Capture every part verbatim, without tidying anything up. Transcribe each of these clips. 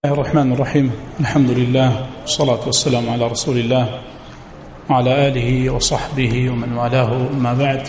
الله الرحمن الرحيم. الحمد لله والصلاة والسلام على رسول الله وعلى آله وصحبه ومن والاه. أما بعد،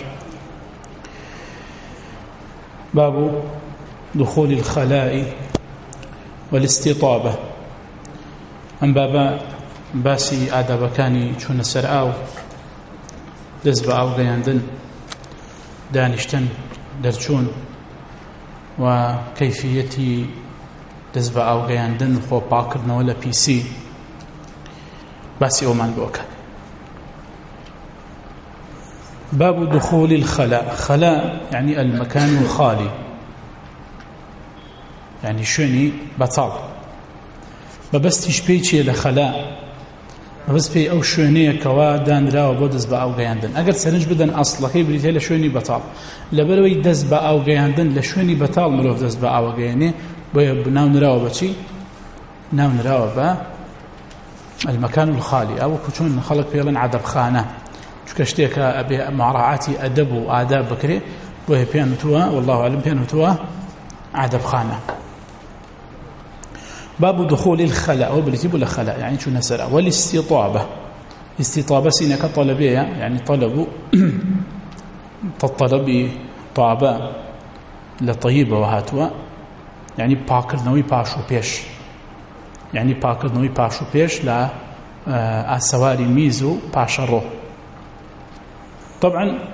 باب دخول الخلاء والاستطابة. أم بابا باسی ئادابەکانی چوونە سەر ئاو، دەست بە ئاو گەیاندن، دانیشتن، دەرچوون و کەیفیەتی دەست بە ئاو گەیاندن، خۆپاکردنەوە لە پیسی، باسی ئەومان بۆکە. باب دخول الخلاء. خلاء يعني المكان الخالي، يعني شوێنی بەتاڵ. بەبەستیش پێی چیە لە خەلا؟ بەبەست پێی ئەو شوێنەیە کەوا دانراوە بۆ دەست بە ئاو گەیاندن. ئەگەر سەرنج بدەن ئەسڵەکەی بریتێ لە شوێنی بەتاڵ، لەبەرەوەی دەست بە ئاو گەیاندن لە شوێنی بەتاڵ مرۆڤ دەست بە ئاوە گەیاندێ، بۆیە ناو نراوە بەچی؟ ناو نراوە بە المكان الخالي، ئەو کوچون خەڵک پێڵێن عەدەبخانە، چونکە شتێکە ئەبێ مراعاتی ئەدەب و ئاداب بکرێ، بۆیە پێیان وتووە والله أعلم پێیان وتووە عەدەبخانە. باب دخول الخلاء، وبلتيب الخلاء يعني شو نسرع. والاستطابة، استطابة سينك طلبية، يعني طلب تطلب طابة لطيبة وهاتوا، يعني باكر نوي باشو بيش، يعني باكر نوي باشو بيش لا السواري ميزو باشرو. طبعا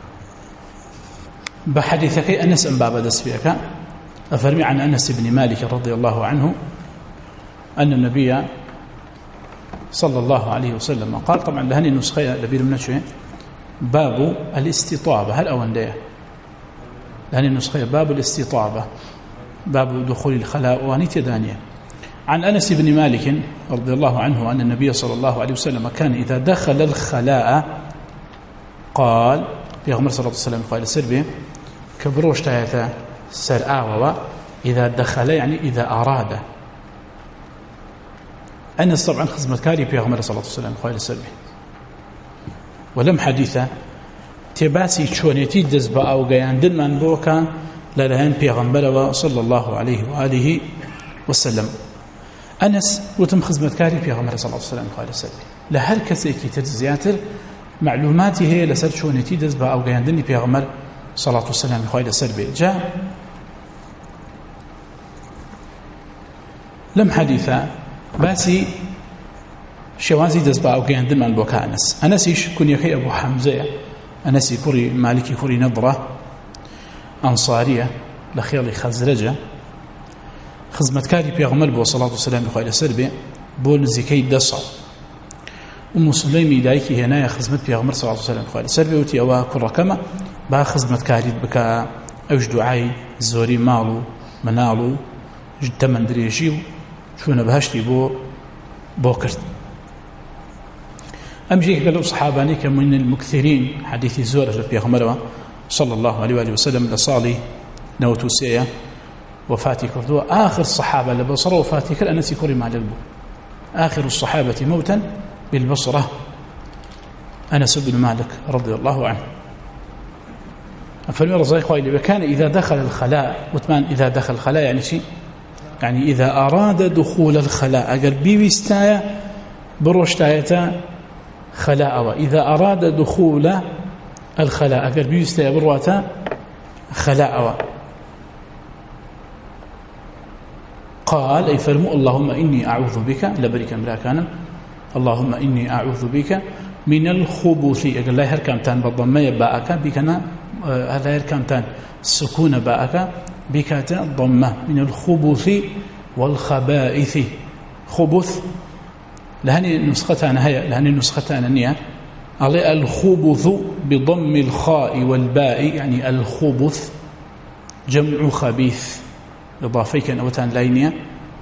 بحديثك أنس أم باب دسبيك أفرمي عن أنس بن مالك رضي الله عنه أن النبي صلى الله عليه وسلم قال، طبعا لهني نسخة لبير من شيء، باب الاستطابة. هل أول ده لهني نسخة باب الاستطابة، باب دخول الخلاء وانيت دانية. عن أنس بن مالك رضي الله عنه أن النبي صلى الله عليه وسلم كان إذا دخل الخلاء قال، في غمر صلى الله عليه وسلم قال سربي كبروش تايتا سرآوة، إذا دخل يعني إذا أراد. أنس طبعا خزمتكاري في غمر صلى الله عليه وسلم قال سربي، ولم حديثة تباسي شونيتي دزبا أو قياندن من بوكا للهن في غمر صلى الله عليه وآله وسلم. أنس وتم خزمتكاري في غمر صلى الله عليه وسلم قال سربي، لهر كسيكي ترزياتر معلوماتي هي لسر شونيتي دزبا أو قياندن في غمر صلى الله عليه وسلم قال سربي. جاء لم حديثة باسي شوازي دزبا أو قياندن من بوكا أنس. أنسيش كن يخي أبو حمزة، أنسي كوري مالكي كوري نظرة أنصارية لخيالي خزرجة، خزمتكاري بيغمر بو صلاة والسلام بخير سربي بو نزيكي دصع. أم سليمي دايكي هنا خزمت بيغمر صلاة والسلام بخير سربي وتي أوا كل ركمة با خزمتكاري بكا أوج دعاي زوري مالو منالو جد من دريجيو شونا بهشتي بو بوكرت. أمجيك قالوا صحاباني كمن المكثرين حديث زورة بيغمر صلى الله عليه وآله وسلم لصالي نوتوسية وفاتي كردوا. آخر الصحابة لبصرة وفاتي كر أنسي كوري معلبو، آخر الصحابة موتا بالبصرة أنس بن مالك رضي الله عنه. فالمرة زي خوالي كان إذا دخل الخلاء، وثمان إذا دخل الخلاء يعني شيء، يعني إذا أراد دخول الخلاء أقل بيوستايا بروشتايتا خلاء، وإذا أراد دخول الخلاء أقل بيوستايا برواتا خلاء. قال أي فرموا اللهم إني أعوذ بك لبرك امراكانا، اللهم إني أعوذ بك من الخبث. أقل لا يهركمتان بالضمية باءك بكنا، هذا يهركمتان سكون باءك بكاتا ضمة، من الخبث والخبائث. خبث لهني نسختنا هي، لهني نسختنا نية على الخبث بضم الخاء والباء، يعني الخبث جمع خبيث، إضافيك أوتان لاينية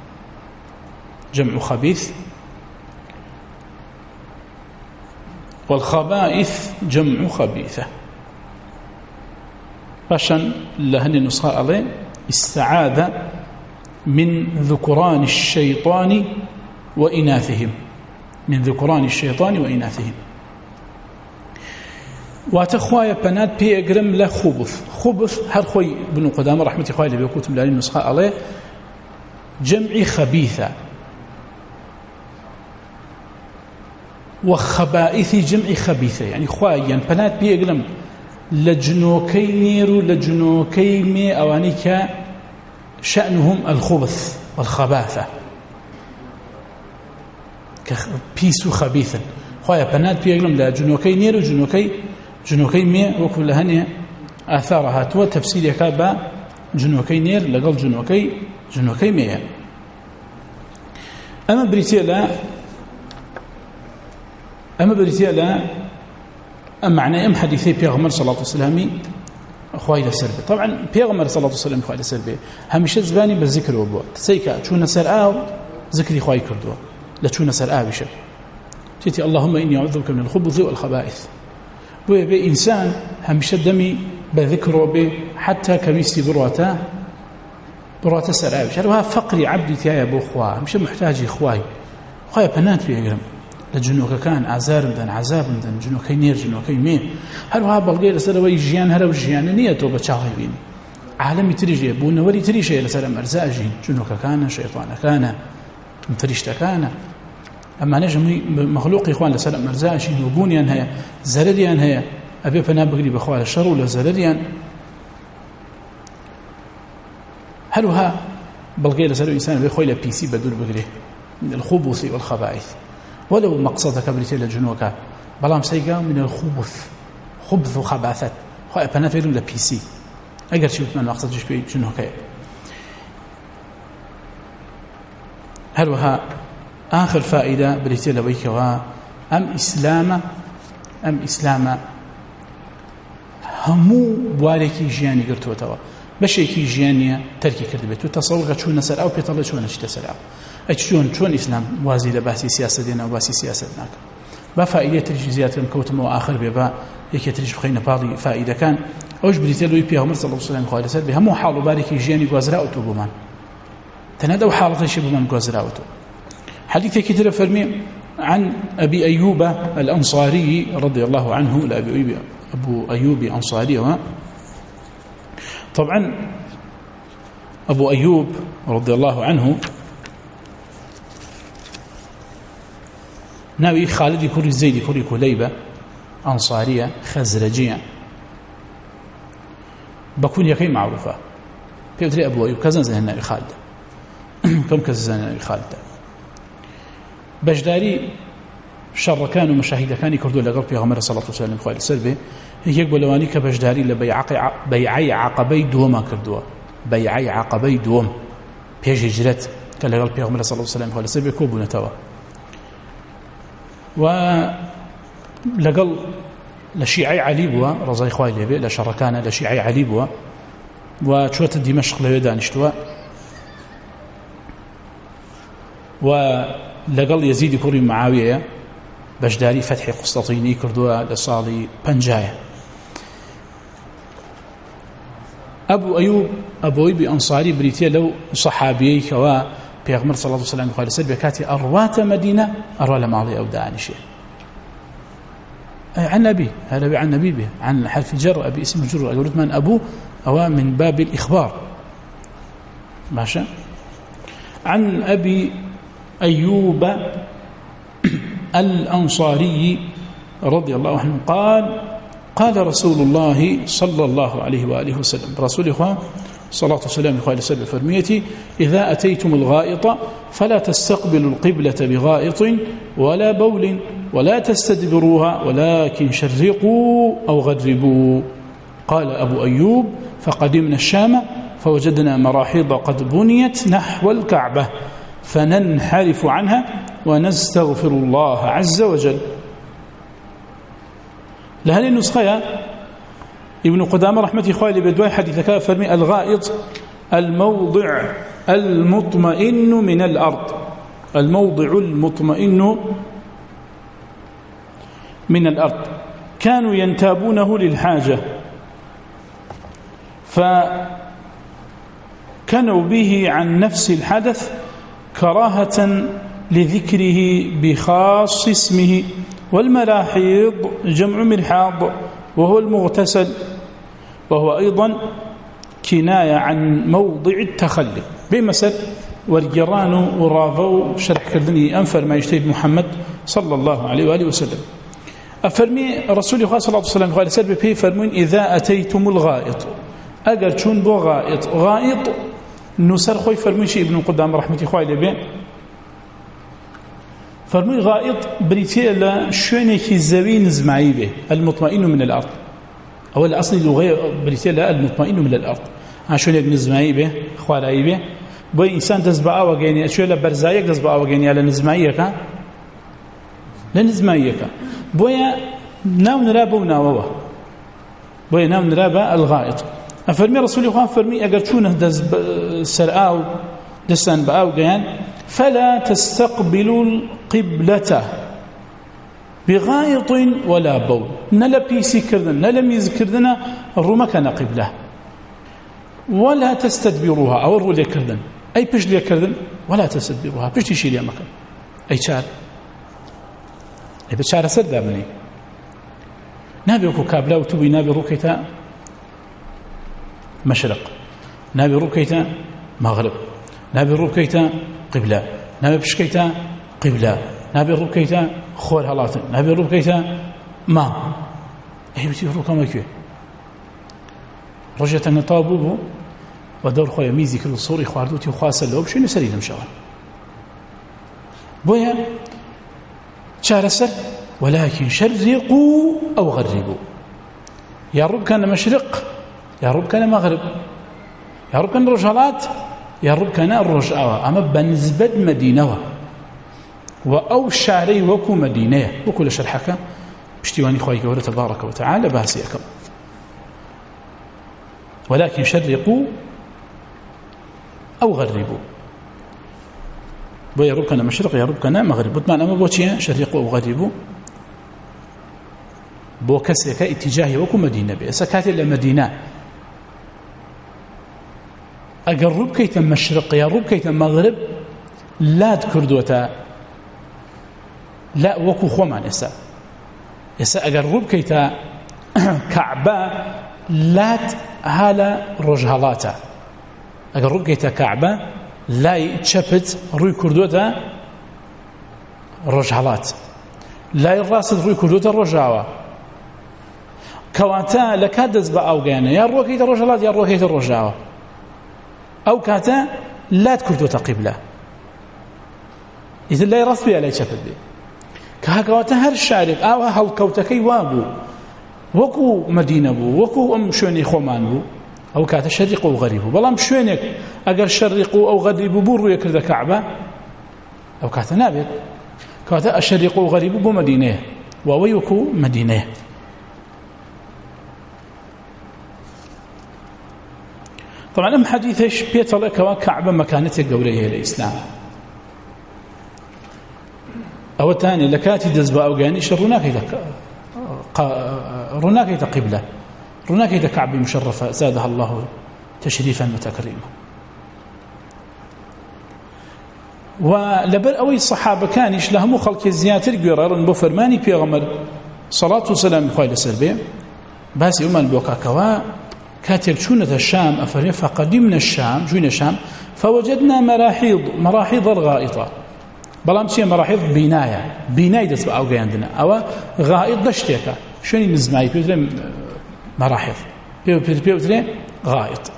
جمع خبيث، والخبائث جمع خبيثة. عشان لهن النسخة عليه استعاذ من ذكران الشيطان وإناثهم، من ذكران الشيطان وإناثهم. واتخوايا بنات بيقرم لا خبث. خبث هر خوي بن قدامة رحمة الله عليه بيقول تملاني النسخة عليه جمع خبيثة، وخبائث جمع خبيثة، يعني خوايا بنات بيقلم لجنوكي نيرو لجنوكي مي أوانيك شأنهم الخبث والخباثة كبيسو خبيثا، خوايا بنات بيقلم لجنوكي نيرو جنوكي جنوكي مي وكل هني آثارها تو تفسير كابا جنوكي نير لقل جنوكي جنوكي مي. أما بريتيلا أما بريتيلا أما معنى أم حديثي بيغمر صلى الله عليه وسلم خويل سلبي. طبعا بيغمر صلى الله عليه وسلم خويل سلبي همش زباني بالذكر وبو تسيكا شو نسر آو ذكري خوي كردو لا شو نسر آو بشر تيتي اللهم إني أعوذ بك من الخبث والخبائث وبي إنسان همش دمي بذكره به حتى كميستي برواتا برواتا سر آو بشر وها فقري عبدي تيايا بو خواه مش محتاجي خواي خواي بنات بيقرم لجنوك كان عزار مدن عذاب مدن جنوكي نير جنوكي مي هروها بلغي لسروي جيان هرو جيان نيتو بچاهي بين عالمي تريجي بو نوري تريشي لسلام ارزاجين جنوك كان شيطان كان مفرشت كان اما نجم مخلوق اخوان لسلام ارزاجين وبونيان هي زرريان هي ابي فنا بغري بخوال الشر ولا زرريان هروها بلغي لسلو انسان بخويله بي سي بدور بغري من الخبث والخبائث ولو مقصدك بريتيلا جنوكا بلام سيقا من الخبث خبث وخباثات خواه بنات ويلون لبي سي اگر شو من مقصد جشبي جنوكا. هلوها آخر فائدة بريتيلا ويكوا أم إسلام أم إسلام همو بواريكي جياني قرتوا توا بشيكي جيانية تركي كردبت وتصورك شو نسر أو بيطلع شو نشت سر أو أجتون شون إسلام وازي لباسي سياسة دينا وباسي سياسة ناك بفائدة ترجي زيادة مكوتم وآخر بيبا يكي ترجي بخينا باضي فائدة كان أوش بريتيلو يبيها عمر صلى الله عليه وسلم خوالي سد بها مو حالو باركي جياني قوازراؤتو بمان تنادوا حالة شي بمان قوازراؤتو. حديثة كتير فرمي عن أبي أيوب الأنصاري رضي الله عنه لأبي أيوب أبو أيوب أنصاري طبعا أبو أيوب رضي الله عنه ناوي خالد كوري زيد كوري كليبة أنصارية خزرجية بكون يكي معروفة بيبتري أبو أيوب كزن زين ناوي خالد كم كزن ناوي خالد بجداري شر كانوا مشاهدة كان يكردوا لقرب بيغمر صلى الله عليه وسلم خوالي سلبي هيك يقبلواني كبجداري لبيعي عقبي دوما كردوا بيعي عقبي دوم بيجي جرت كان لقرب بيغمر صلى الله عليه وسلم خوالي سلبي كوبو نتوا ولقل لشيعي علي بوا رضي خوالي بي لشركان لشيعي علي بوا وشوت دمشق ليدانشتوا ولقل يزيد كوري معاوية بجداري فتح قسطنطيني كردوا لصالي بنجاية. أبو أيوب أبو أيوب أنصاري بريتيا لو صحابي كوا بيغمر صلى الله عليه وسلم قال سلبي كاتي أروات مدينة أروى لماضي أو دانشي عن نبي هذا عن نبي به عن حرف جر أبي اسم جر أقولت من أبو أو من باب الإخبار ماشي. عن أبي أيوب الأنصاري رضي الله عنه قال قال رسول الله صلى الله عليه وآله وسلم رسول إخوان صلاة والسلام إخوان سبع فرميتي إذا أتيتم الغائط فلا تستقبلوا القبلة بغائط ولا بول ولا تستدبروها ولكن شرقوا أو غربوا. قال أبو أيوب فقدمنا الشام فوجدنا مراحيض قد بنيت نحو الكعبة فننحرف عنها ونستغفر الله عز وجل. لهذه النسخة ابن قدامة رحمة إخوالي بدواء حديث كاف فرمي الغائط الموضع المطمئن من الأرض الموضع المطمئن من الأرض كانوا ينتابونه للحاجة فكانوا به عن نفس الحدث كراهة لذكره بخاص اسمه. والمراحيض جمع مرحاض وهو المغتسل وهو أيضا كناية عن موضع التخلي بمثل وەرگێڕان و وڕاڤە و شەرحکردنی ئەم فەرمایشتەی محەممەد صلى الله عليه وآله وسلم. أفرمي رسول الله صلى الله عليه وسلم قال سلبي بي فرمون إذا أتيتم الغائط أجر تشون بو غائط غائط نسر خوي فرمي شيء ابن قدام رحمة خوي لبين فرمي غائط بريتي لا شونك زوين زمعي به المطمئن من الأرض أو الأصل اللغة بريتي لا المطمئن من الأرض عشونك نزمعي به خوالاي به بو إنسان دزبعا وغيني أشوي لبرزايك دزبعا وغيني على نزمعيك لنزمعيك بويا ناو نرابة وناوة بويا ناو نرابة الغائط أفرمي رسول الله فرمي أقر شونه دز سرعاو دستان بآو قيان فلا تستقبلوا القبلة بغائط ولا بول نلا بيسي كردن نلا ميز كردنا الرمكان قبلة ولا تستدبروها أو الرو لي كردن أي بش لي كردن ولا تستدبروها بش تشيل يا مكان أي شار أي بشار سرد مني نابي وكو كابلا وتبي نابي روكيتا مشرق نابي روكيتا مغرب نابي روكيتا قبلة نابي بشكيتا قبلة نابي روكيتا خور هلاتن نابي روكيتا ما أي بتي روكا ما كي رجعت النطابو ودور خويا ميزي كل الصوري خواردوتي وخاسل لو بشي نسري لمشاور بويا شارسر ولكن شرقوا أو غربوا يا رب كان مشرق يا رب كان مغرب يا رب كان رجالات يا رب كان الرجاوة أما بنسبة مدينة وأو شعري وكو مدينة وكل شرحك بشتواني خواهي قوله تبارك وتعالى باسيكم ولكن شرقوا أو غربوا بو يا رب كان مشرق يا رب كان مغرب بطمان أما بوتيا شرقوا أو غربوا بو كسيك اتجاهي وكو مدينة بي سكات إلى مدينة أقرب كيتا مشرق يا رب كيتا مغرب لا تكردوتا لا وكو خومان إسا إسا أقرب كيتا كعبة لا هالا رجهالاتا أقرب كيتا كعبة لا يتشبت روي كردوتا رجهالات لا يراسد روي كردوتا رجاوة كواتا لكادز بأوغانا يا روكيت الرجلات يا روكيت الرجاوة أو كاتا لا تكردوتا قبلة إذن لا يرث بها لا يتشبت به كهكواتا هر الشارب أو هالكوتكي وابو وكو مدينة بو وكو أم شوني خومان بو أو كاتا شرقوا وغربوا بلام شوينك أقر شرقوا أو غربوا بو روية كرد كعبة أو كاتا نابت كاتا أشرقوا وغربوا بو مدينة وويكو مدينة طبعا أم حديثش بيطلق وكعبة مكانته قوليه الإسلام أو الثاني لكاتي دزباء أوغانيش رناك رناك قبلة رناك كعبة مشرفة زادها الله تشريفا وتكريما ولبر أوي الصحابة كانش لهم خلق الزياتر قرارا بفرماني بيغمر صلاة وسلام خير سربي بس يوم البوكاكوا كاتب شونة الشام أفرمي فقدمنا الشام جوين الشام فوجدنا مراحيض مراحيض الغائطة بلام شيء مراحيض بناية بناية دسبة أو عندنا أو غائط دشتيكا شوني نزمعي بيوترين مراحيض بيوترين غائط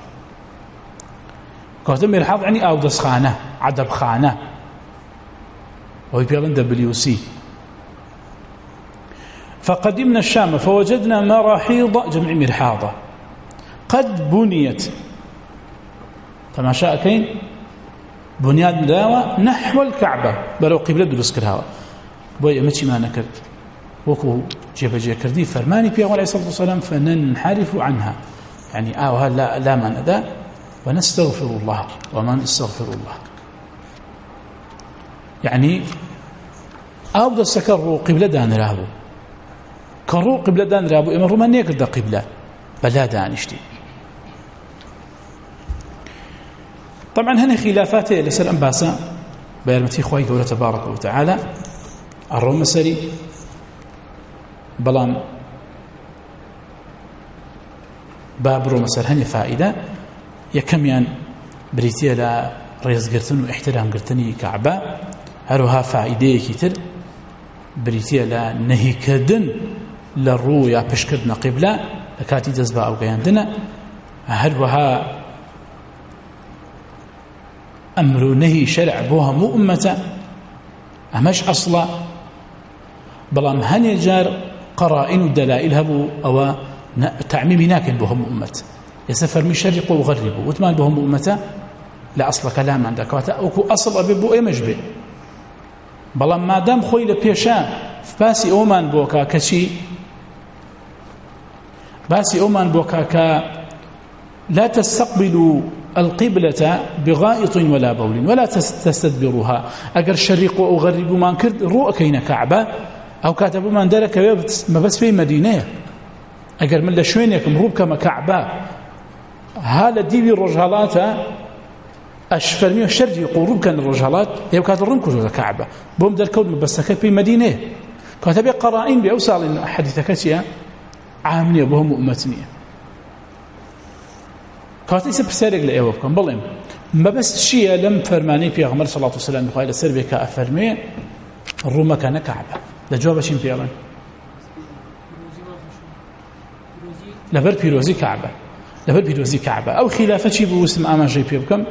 كاتب مرحاض يعني أو دسخانة عدب خانة وهي بيلن دبليو سي فقدمنا الشام فوجدنا مراحيض جمع مرحاضة قد بنيت كما شاء كين بنيان داوة نحو الكعبة برو قبلة دروس كرهاوة بوي أمتي ما نكرت وكو جيب جي كردي فرماني بيغو عليه الصلاة والسلام فننحرف عنها يعني آوها لا, لا من أدا ونستغفر الله ومن استغفر الله يعني آو دا سكروا قبلة دان رابو كروا قبلة دان رابو إما رومان يكر دا قبلة بلا دانشتي طبعا هنا خلافات لسر أنباسا بيرمتي خواهي قولة تبارك وتعالى الروم سري بلام باب روم سر هني فائدة يكميان بريتيا لا ڕێزگرتن و احترامگرتنی کەعبە هەروەها فائیدەیەکی تر بریتیە لە نەهیکردن لە ڕوو یا پشتکردنە قیبلە لە کاتی دەست بە ئەوگەیاندنە هەروەها ئەمر و نەهی شەرع بۆ هەموو ئوممەتە ئەمەش ئەسڵە بەڵام هەنێ جار قەرائین و دەلائل هەبوو ئەوە تعمیمی ناکەن بۆ هەموو ئوممەت ئێستا فەرمی شەرقوا و غەربوا وتمان بۆ هەموو ئوممەتە لە ئەسڵەکە لامان دەکەواتە ئەوکو ئەسڵ ئەبێ بۆ ئێمەش بێ بەڵام مادام خۆی لە پێشە باسی ئەومان بۆکە کەچی باسی ئەومان بۆکە کە لا تستقبلوا القبلة بغائط ولا بول ولا تستدبروها أجر شرق أو غرب ما كرد رؤكين كعبة أو كاتبوا من ذلك ما بس في مدينة أجر من لشوينكم روب كما كعبة هذا ديبي الرجالات أشفرمي الشرجي قروب كان الرجالات يبقى كاتب رنكو كعبة بوم ذا الكون بس في مدينة كاتب قرائن بأوصال حديثك شيء عامنية بهم أمتنية كاتي سبسارق لأيوه بكم بلهم ما بس شيء لم فرماني بيغمر صلى الله عليه وسلم بخير السربي كأفرمي الروما كان كعبة لجواب شين بيغن لبر بيروزي كعبة لبر بيروزي كعبة أو خلافة شي بوسم أما جي بيبكم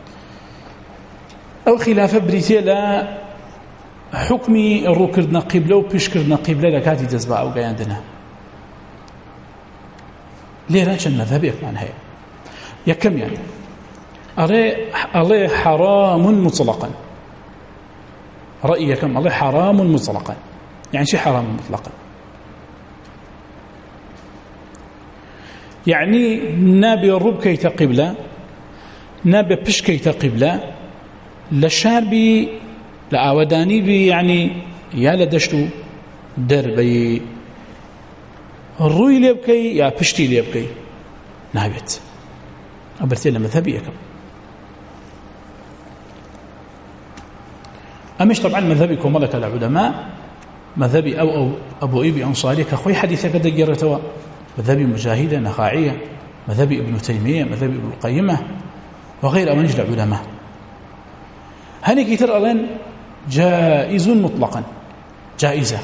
أو خلافة بريتيا لا حكمي الروكردنا قبلة وبيشكردنا قبلة لكاتي جزباء أو قياندنا ليه رانش المذهبي كمان هي يكم يعني الله حرام مطلقا رأيي كم الله حرام مطلقا يعني شيء حرام مطلقا يعني نابي الرب كيت قبلة نابي بش كيت قبلة لشاربي لأوداني بي يعني يا لدشتو دربي الروي ليبكي يا بشتي ليبكي نابت أبرتي لما مذهبيكم أمش طبعا مذهبكم ملك العلماء مذهبي أو, أو أبو إيبي أنصاري كأخوي حديثك قد جرتوا مذهبي مجاهدة نخاعية مذهبي ابن تيمية مذهبي ابن القيمة وغير أمنج العلماء هني كتر ألين جائز مطلقا جائزة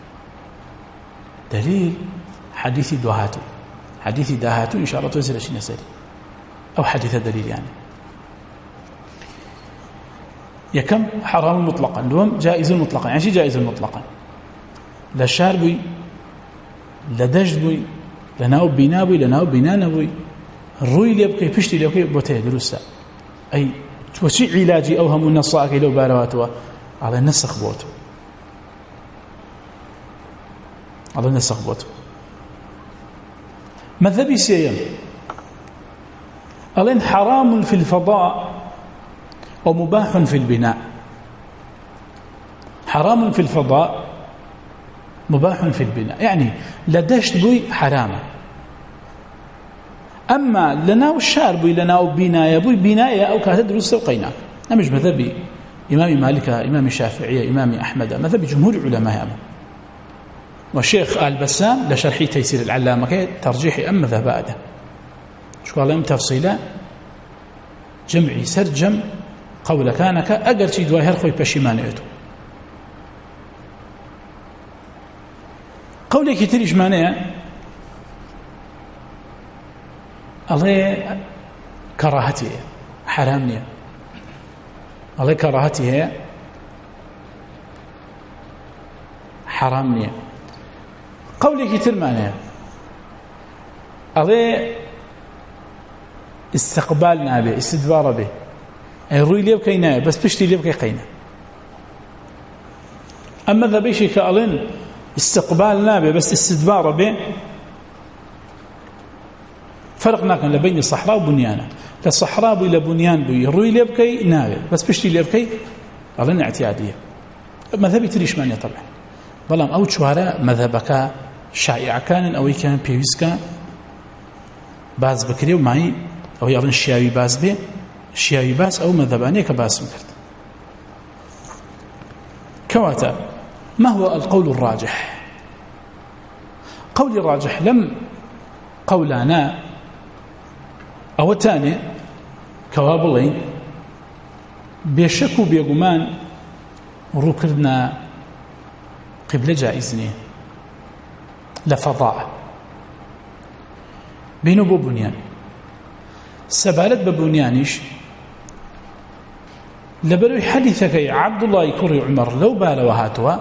دليل حديث دهاتو حديث دهاتو إن شاء الله توزل شيء نسأل أو حديث دليل يعني يكم حرام مطلقا دوم جائز مطلقا يعني شيء جائز مطلقا لا شاربي لا دجبي لا ناوب بينابي لا ناوب بينانبي الروي اللي يبقى بشتي اللي يبقى بوته درسة أي وشي علاجي أوهم النصائك لو بارواتوا على النسخ بوته على النسخ بوته مذهبي سيم ألين حرام في الفضاء ومباح في البناء حرام في الفضاء مباح في البناء يعني لدشت بوي حرام أما لناو الشار بوي لناو بناية بوي بناية أو كاتدرس وقيناك أمش مذهبي إمام مالك إمام الشافعية إمام أحمد مذهب جمهور العلماء أمام والشيخ آل بسام لشرحي تيسير العلامة ترجيحي أم مذهب هذا شو قال لهم تفصيلا جمعي سرجم قول كانك أقل شيء دواهر خوي بشيمانيته قولي كتير إجمانية الله كراهتي حرامني الله كراهتي حرامني قولي كتير معناه الله استقبالنا به استدبار به أي روي ليه بكينا بس بشتي ليه بكي قينا أما ذا بيشي كألين استقبالنا به بس استدبار به فرقنا كان لبين الصحراء وبنيانه للصحراء إلى بنيان بي روي ليه بكي نابه بس بشتي ليه بكي ألين اعتيادية مذهبي تريش مانيا طبعا بلام أو شوارع مذهبك شائع كان أو كان بيويسكا باز بكري ومعي أو يظن الشياوي باز به الشياوي باز أو مذهبانية كباز مكرت كواتا ما هو القول الراجح قول الراجح لم قولانا أو تاني كوابلين بێشەک و بێگومان ڕووکردنە قبلە جائز نییە لە فەضاء بینو بۆ بنیان سەبارەت بە بنیانیش لەبەرەوەی حەدیثەکەی عەبدوڵڵای کوڕی عومەر لەو بارەوە هاتووە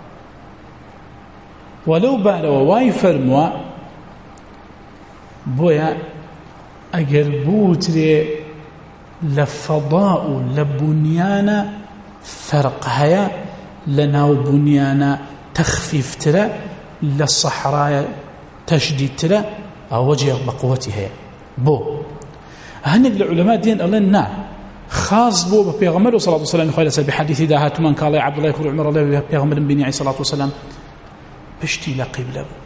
وەلەو بارەوە وای فەرمووە بۆیە ئەگەر بوترێ لە فەضاء و لە بنیانە فەرق هەیە لە ناو بنیانە تەخفیفترە لە سەحرایە تەشدیدترە ئەوە جێ بە قووەتی هەیە بۆ هەندێک لە عولەما دێن ئەڵێن نا خاص بۆ بە پێغەمبەر و سەڵات و سەلامی خوای لەسەر بحەدیثی داهاتومان کاڵێ عەبدوڵڵای کوڕی عومەر ئەڵێ پێغەمبەرم بینی عەلەیهی سەڵات و سەلام پشتی لە قیبلە بوو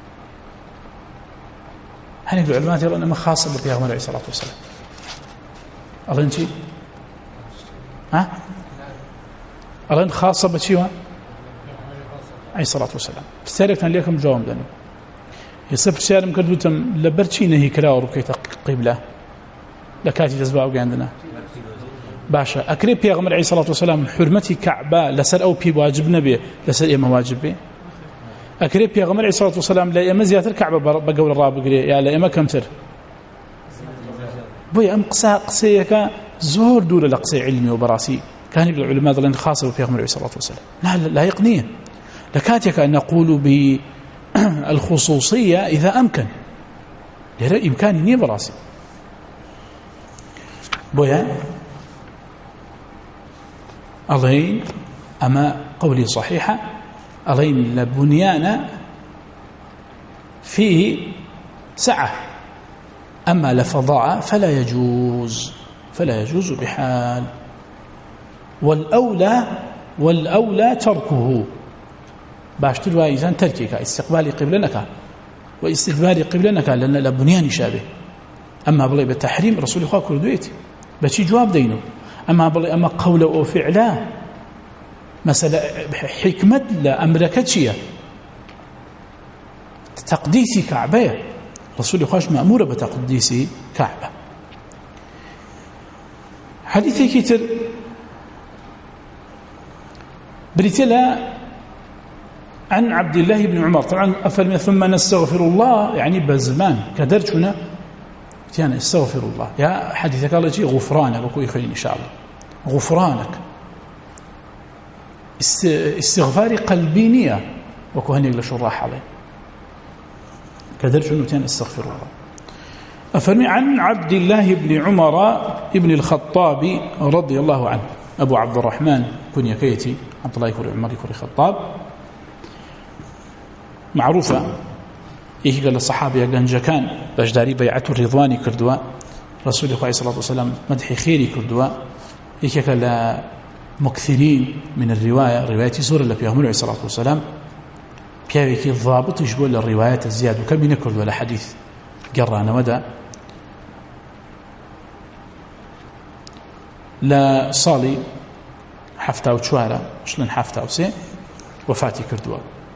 هەندێک لە عولەما دێڵێن ئەمە خاصە بە پێغەمبەر عەلەیهی سەڵات و سەلام ئەڵێن چی؟ ها؟ ئەڵێن خاصە بە چیوە؟ عەلەیهی سەڵات و سەلام پرسیارێکتان لێکم جواب بدەن ئێستا پرسیارم کردوتم لەبەر چی نەهی کراوە ڕووکەیتە قیبلە لە کاتی دەست بە ئەوگەاندنە باشە ئەکرێ پێغەمبەر عەلەیهی سەڵات و سەلام حورمەتی کەعبە لەسەر ئەو پێی واجب نەبێ لەسەر ئێمە واجب بێ ئەکرێ پێغەمبەر عەلەیهی سەڵات و سەلام لە ئێمە زیاتر کەعبە بە گەورە ڕابگرێ یا لە ئێمە کەمتر بۆیە ئەم قسە قسەیەکە زۆر دوورە لە قسەی علمی و بەڕاستی كان العلماء ظلين خاصة بفيغمبر عليه الصلاة والسلام لا لا يقنيه لكاتك أن نقول بالخصوصية إذا أمكن لرأي إمكاني براسي بويا أظهين أما قولي صحيحة أظهين لبنيانا فيه سعة أما لفضاء فلا يجوز فلا يجوز بحال والأولى والأولى تركه باشتر وايزان تركك استقبال قبلنك واستدبار قبلنك لأن لبنيان شابه أما بلي بالتحريم رسول الله كردويت بشي جواب دينه أما بلي أما قول أو فعلا مثلا حكمة لأمرك شيء تقديس كعبة رسول الله مأمور بتقديس كعبة حديث كتير بريتلا عن عبد الله بن عمر طبعا أفرمي ثم نستغفر الله يعني بزمان كدرجنا يعني استغفر الله يا حديثك الله شيء غفرانك وكو يخلين إن شاء الله غفرانك استغفار قلبي نية وكو هنيك لشراح عليه كدرجنا يعني استغفر الله أفرمي عن عبد الله بن عمر ابن الخطاب رضي الله عنه أبو عبد الرحمن كنيا كيتي عبد الله يكون عمر يكون الخطاب معروفة إيه قال الصحابة قنجكان بجداري بيعة الرضواني كردوا رسول الله صلى الله عليه وسلم مدح خيري كردوا إيه قال مكثرين من الرواية رواية سورة اللي فيها عليه الصلاة والسلام بيابيك الضابط يجبول الروايات الزيادة وكم من كردوا لحديث قرانا مدى لا صالي حفتا وشوارا شلون حفتا وسي وفاتي كردوا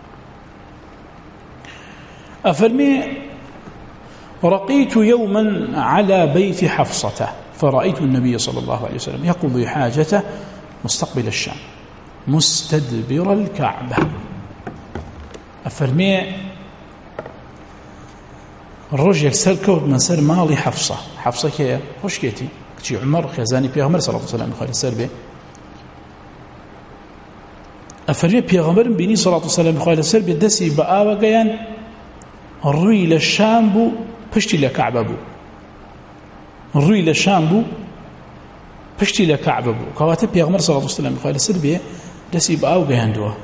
أفرمي رقيت يوما على بيت حفصة فرأيت النبي صلى الله عليه وسلم يقضي حاجته مستقبل الشام مستدبر الكعبة أفرمي الرجل يكسر كود من سر مالي حفصة حفصة كي خوش كيتي كتي عمر خزاني بيغمر صلى الله عليه وسلم خالي السربي أفرمي بيغمر بيني صلى الله عليه وسلم خالي السربي دسي بآوة قيان الروي للشام بو پشتی لكعبة بو الروي للشام بو پشتی لكعبة بو كواته بيغمر صلى الله عليه وسلم خالي السربي دسي بآوة قيان دوا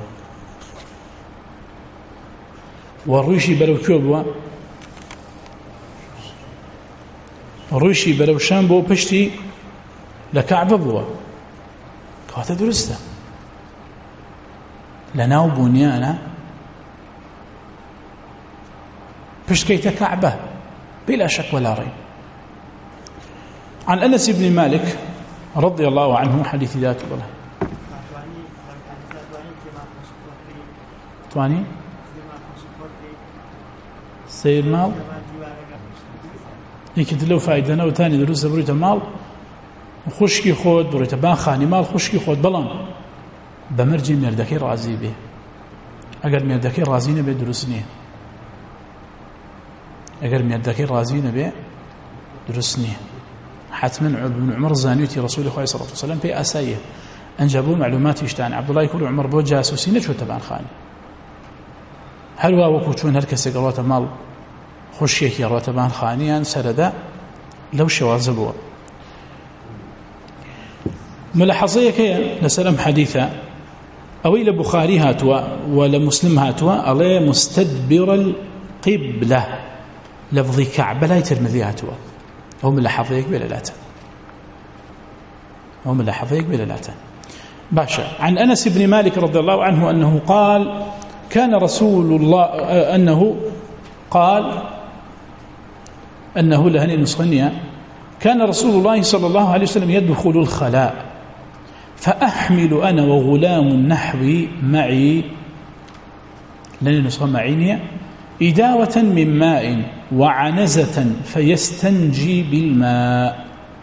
والرويشي بلو كيو بوا الرويشي بلو شام بو پشتی لكعبة بوا كواته درسته لناو بنيانا بشكيت كعبة بلا شك ولا ريب عن أنس بن مالك رضي الله عنه حديث ذات الله تواني سير مال يكد له فائدة وثاني دروس بريت المال خوشکی خۆت بڕۆیتە بان خانی ماڵ خوشکی خۆت بەڵام بەمەرجی مێردەکەی ڕازی بێ ئەگەر مێردەکەی ڕازی نەبێ دروست نییە ئەگەر مێردەکەی ڕازی نەبێ دروست نییە حتما ابن عمر زانیوتی ڕسوولی خۆی صلی الله علیه وسلم پێی ئاساییە ئەنجا بۆ معلوماتیشتان عەبدوڵای کوڕی عومەر بۆ جاسوسی نەچۆتە بانخانی هەروە وەکو چۆن هەر کەسێک ڕاتە ماڵ خوشکێکی ڕاتە بانخانیان سەرەدا لەو شێوازە بووە ملاحظەیەک هەیە لەسەر ئەم حەدیثە ئەوەی لە بوخاری هاتووە و لە مسلم هاتووە ئەڵێ مستدبر القبلة لفظی کەعبە لای ترمذی هاتووە ئەو ملاحظەیەک بێ لەلاتە أو من لحظيك بلا لاتا باشا. عن أنس بن مالك رضي الله عنه أنه قال كان رسول الله أنه قال أنه لهني نسخنيا كان رسول الله صلى الله عليه وسلم يدخل الخلاء فأحمل أنا وغلام نحوي معي لن نسخة معينية إداوة من ماء وعنزة فيستنجي بالماء.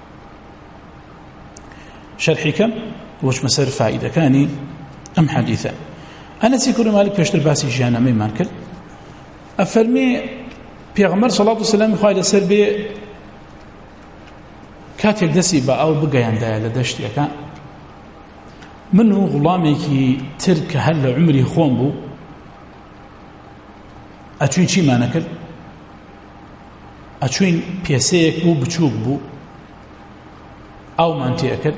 شرحكم وش مسار فائدة كاني أم حديثة أنا سيكون مالك بيشتر باسي جانا مي مانكل أفرمي بيغمر صلى الله عليه وسلم خواهي لسر بي كاتل دسي با أو بقيان دايا لدشتي أكا منه غلامي كي ترك هل عمري خوان بو أتوين چي ما نكر أتوين بيسيك بو بچوك بو أو مانتي أكر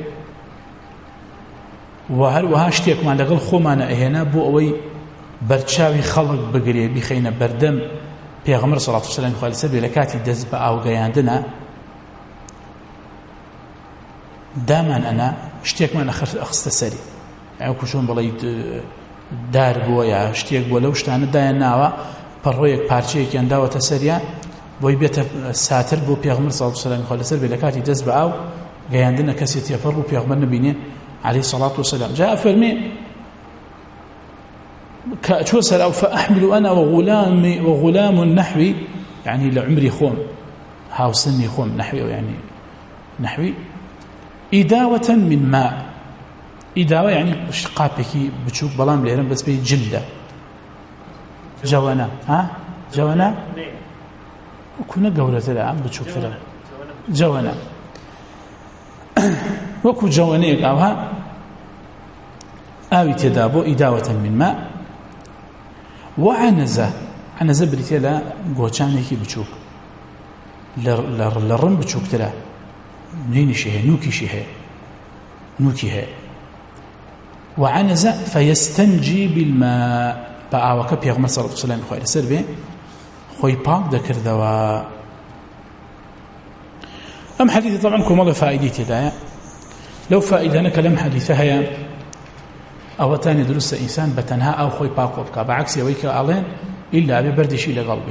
وهر وهاشتيك ما لغل خومانا اهنا بو اوي برچاوي خلق بگري بخينا بردم پیغمبر صلى الله عليه وسلم قال سبي لكاتي دزب او غياندنا دائما انا اشتيك ما اخر اخست سري يعني كشون بلاي دار بو يا اشتيك بو لو شتانه دايناوا پرويك پارچيك انداوا تسريا بو بيت ساتر بو پیغمبر صلى الله عليه وسلم قال سبي لكاتي دزب او غياندنا كسيت يفر بو پیغمبر نبيني عليه الصلاة والسلام جاء فرمي كأتوسل أو فأحمل أنا وغلام وغلام نحوي يعني لعمري خوم هاو سني خوم نحوي يعني نحوي إداوة من ماء إداوة يعني شقابك بتشوك بلام ليرن بس بي جلدة جوانا ها جوانا وكنا قولة لا عم بتشوك فلا جوانا وكو جوانيك أوها آوي تدابو إداوة من ماء وعنزة عنزة بريتي لا قوچانيكي بچوك لرن بچوك تلا نيني شيء نوكي شيء نوكي هي وعنزة فيستنجي بالماء بآوكا بيغمر صلى الله عليه وسلم خوي لسربي خوي باق ذكر دوا أم حديث طبعا كم فائدتي دا لو فائدة أنا كلام حديثة هي أو تاني درس إنسان بتنها أو خوي باقوبك بعكس يويك ألين إلا أبي بردشي لقلبي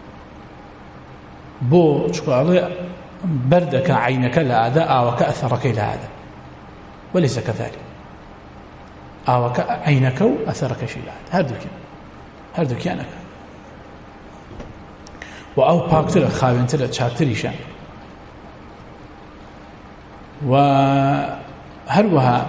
بو شكو علي بردك عينك لهذا أو كأثرك لهذا وليس كذلك أو عينك أثرك شيء لهذا هردك هردك أنك وأو باقتل خاوينتل تشاكتريشان وهروها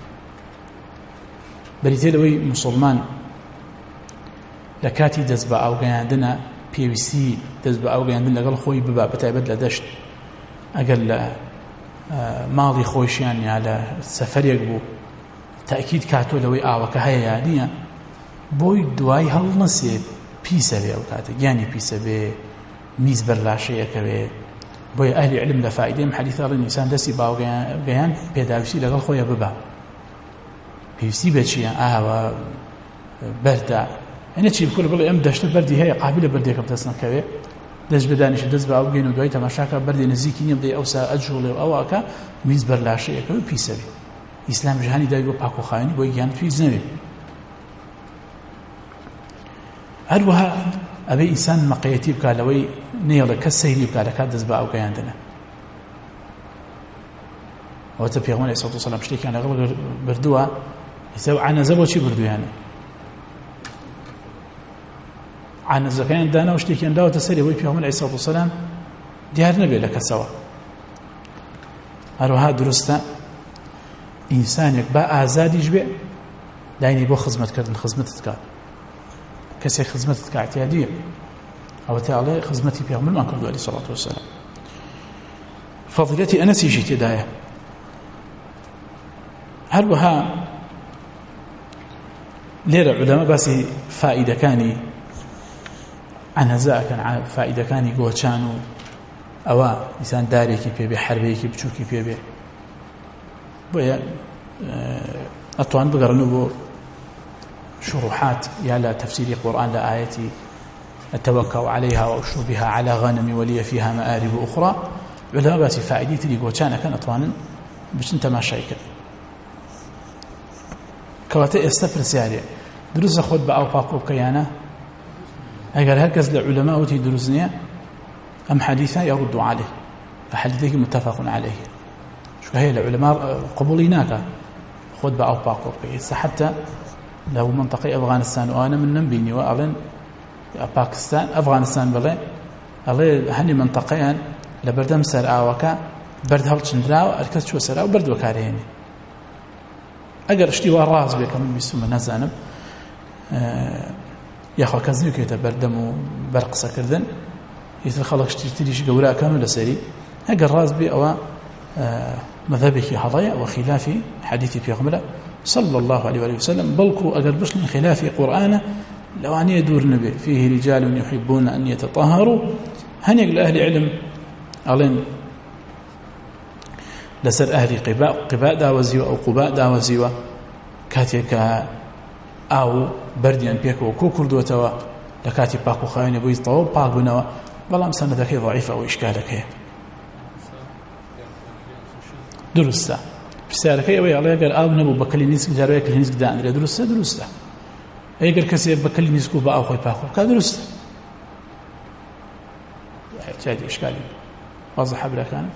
بریتێ لەوەی مسلمان لە کاتی دەست بە ئاوگەیاندنە پێویستی دەست بە ئاوگەیاندن لەگەڵ خۆی ببا بەتایبەت لە دەشت ئەگەر لە ماڵی خۆشیان یا لە سەفەرێک بوو تاکید کاتۆ لەوەی ئاوەکە هەیە یا نییە بۆی دوای هەڵ نەسێ پیسە بێ ئەو کاتە گیانی پیسە بێ میز بەرلاشەیەکەوێ بۆی ئەهلی علم لە فائیدەی حەدیث ئەڵێن ئینسان دەستی باوگەیان پێداویستی لەگەڵ خۆیە ببا پێویستی بە چییە ئاوە بەردا ئەنە چی بکۆ بڵێ ئەم دەشتە بەردی هەیە قابلە بەردێکم دەست نەکەوێ دەست بەدانیشە دەست بە ئەو بگەین و دوای تەماشاکە بەردی نزیکی نییە بدەی ئەوسا ئەجوڵێ و ئەوەکە میز بەرلاشەیەکەوێ پیسە بێ ئیسلام جیهانی داوی بۆ پاکوخاوێنی بۆی گیان پیس نەبێ هەروەها ئەبێ ئینسان مەقەیەتی بکا لەوەی نێڵە کەس سەیری بکا لە کات دەست بە ئاوگەیاندنە ئەوەتە پێغەمبەر عەلەیهی سەڵاتو وەسەلام شتێکیان لەگەڵ بردووە ئێستا عانەزە بۆچی بردوویانە عانەزەکەیان دانا و شتێکیان داوەتە سەری ئەوەی پێغەمبەر عەلەیهی سەڵاتو وەسەلام دیار نەبێت لە کەسەوە هەروەها دروستە ئینسانێک با ئازادیش بێ داینی بۆ خزمەتکردن خزمەتت کات کەسێک خزمەتت کە احتیاجیە ئەوە تاڵێ خزمەتی پێغەمبەرمان کردووە عەلەیهی سەڵاتو وەسەلام فەضیلەتی ئەنەسیشی تێدایە هەروەها لێرە عولەما باسی فائیدەکانی عنەزەکەن فائیدەکانی گۆچان و ئەوە ئینسان دارێکی پێبێ حربەیەکی بچووکی پێبێ بۆیە ئەتوان بگەڕنەوە بۆ شروحات یا لە تفسیری قورآن لە ئاەتی أتوكل عليها وأشربها على غنمي ولي فيها مآرب أخرى علماء باسی فائدەی تری گۆچانەکەن ئەتوانن بچن تەماشای کرد کەواتە ئێستا پرسیارێ دروستە خۆت بە ئاو پاک بکەیانە ئەگەر هەر کەس لە عولەما وتی دروست نییە ئەم حەدیثە يرد عليه حەدیثێکی متفق عليه چونکە هەیە لە عولەما قبوڵی ناکات خۆت بە ئاو پاک بکەی ئێستا حتا لەو منطقەی ئەفغانستان و ئەوانە من نەمبینیوە ئەڵێن پاکستان ئەفغانستان بڵێ ئەڵێ هەنی منطقەیان لە بەردەم سەر ئاوەکە بەرد هەڵچندراوە هەرکەس چوە سەر ئاو بەرد بەکارهێنێ ئەگەر شتی وا ڕاست بێ کە من بیستمە نەزانم یاخوا کەس نوکێتە بەردەم و بەرقسەکردن ئیتر خەڵک شتی تریش گەوراکەن و لەسەری ئەگەر ڕاست بێ ئەوە مەذهبێکی هەڵەیە ئەوە خلافی حەدیثی پێغەمبەرە صلى الله عليه وسلم بلكو أجر بشلن خلاف قرآن لو أن يدور نبي فيه رجال يحبون أن يتطهروا هنيق لأهل علم ألين لسر أهل قباء قباء داوزيوة أو قباء داوزيوة كاتيك أو برديان بيك وكو كردوتوا لكاتي باكو خاين بويز طواب باقونوا والله مسانا ذاكي ضعيفة أو إشكالك هي درسته پرسیارەکەی ئەوەی ئەڵێ ئەگەر ئاو نەبوو بە کلینیسک جارەیە کلینیسک دانرێ دروستە دروستە ئەگەر کەسێ بە کلینیسک و بە ئاو خۆی پاک بکات دروستە احتیاجی ئشکالی وازە حەبرەکان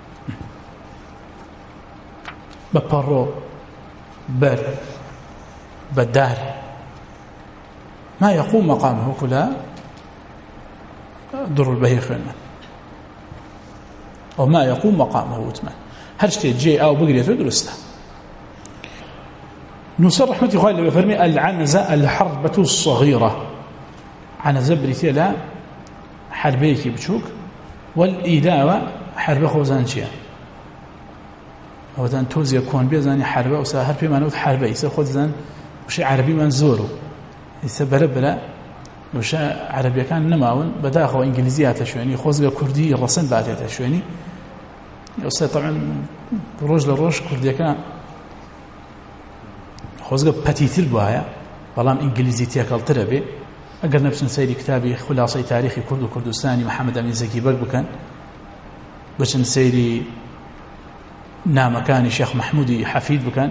بە پەڕۆ بەر بە دار ما يقوم مقامه كلا در البهي خوێنمان أو ما يقوم مقامه وتمان هر شتێ جێ ئاو بگرێتەوە دروستە نووسەر ڕەحمەتی خوای لەوێ فەرمێ العنزة الحربة الصغيرة عنزە بریتێ لە حربەیەکی بچووک والئیلاوە حربە خۆزان چییە ئەوەتان تۆزیە کۆن بێزانی حربە وسا هەر پێمانەوت حربە ئیسە خۆت زان وشەی عەرەبیمان زۆر و ئیسە بەرە بەرە وشە عەرەبیەکان نەماون بەداخەوە ئینگلیزی هاتە شوێنی خۆزگە کوردی ڕەسەن باتێتە شوێنی ئەوسا طبعا ڕۆژ لە ڕۆژ کوردیەکە خۆزگە پەتیتر بووایە بەڵام ئینگلیزی تێکەڵترە بێ ئەگەر نەبچن سەیری کتابی خولاسەی تاریخی کورد و کوردستانی محەممەد ئەمین زەکیبەر بکەن بچن سەیری نامەکانی شێخ محمودی حەفید بکەن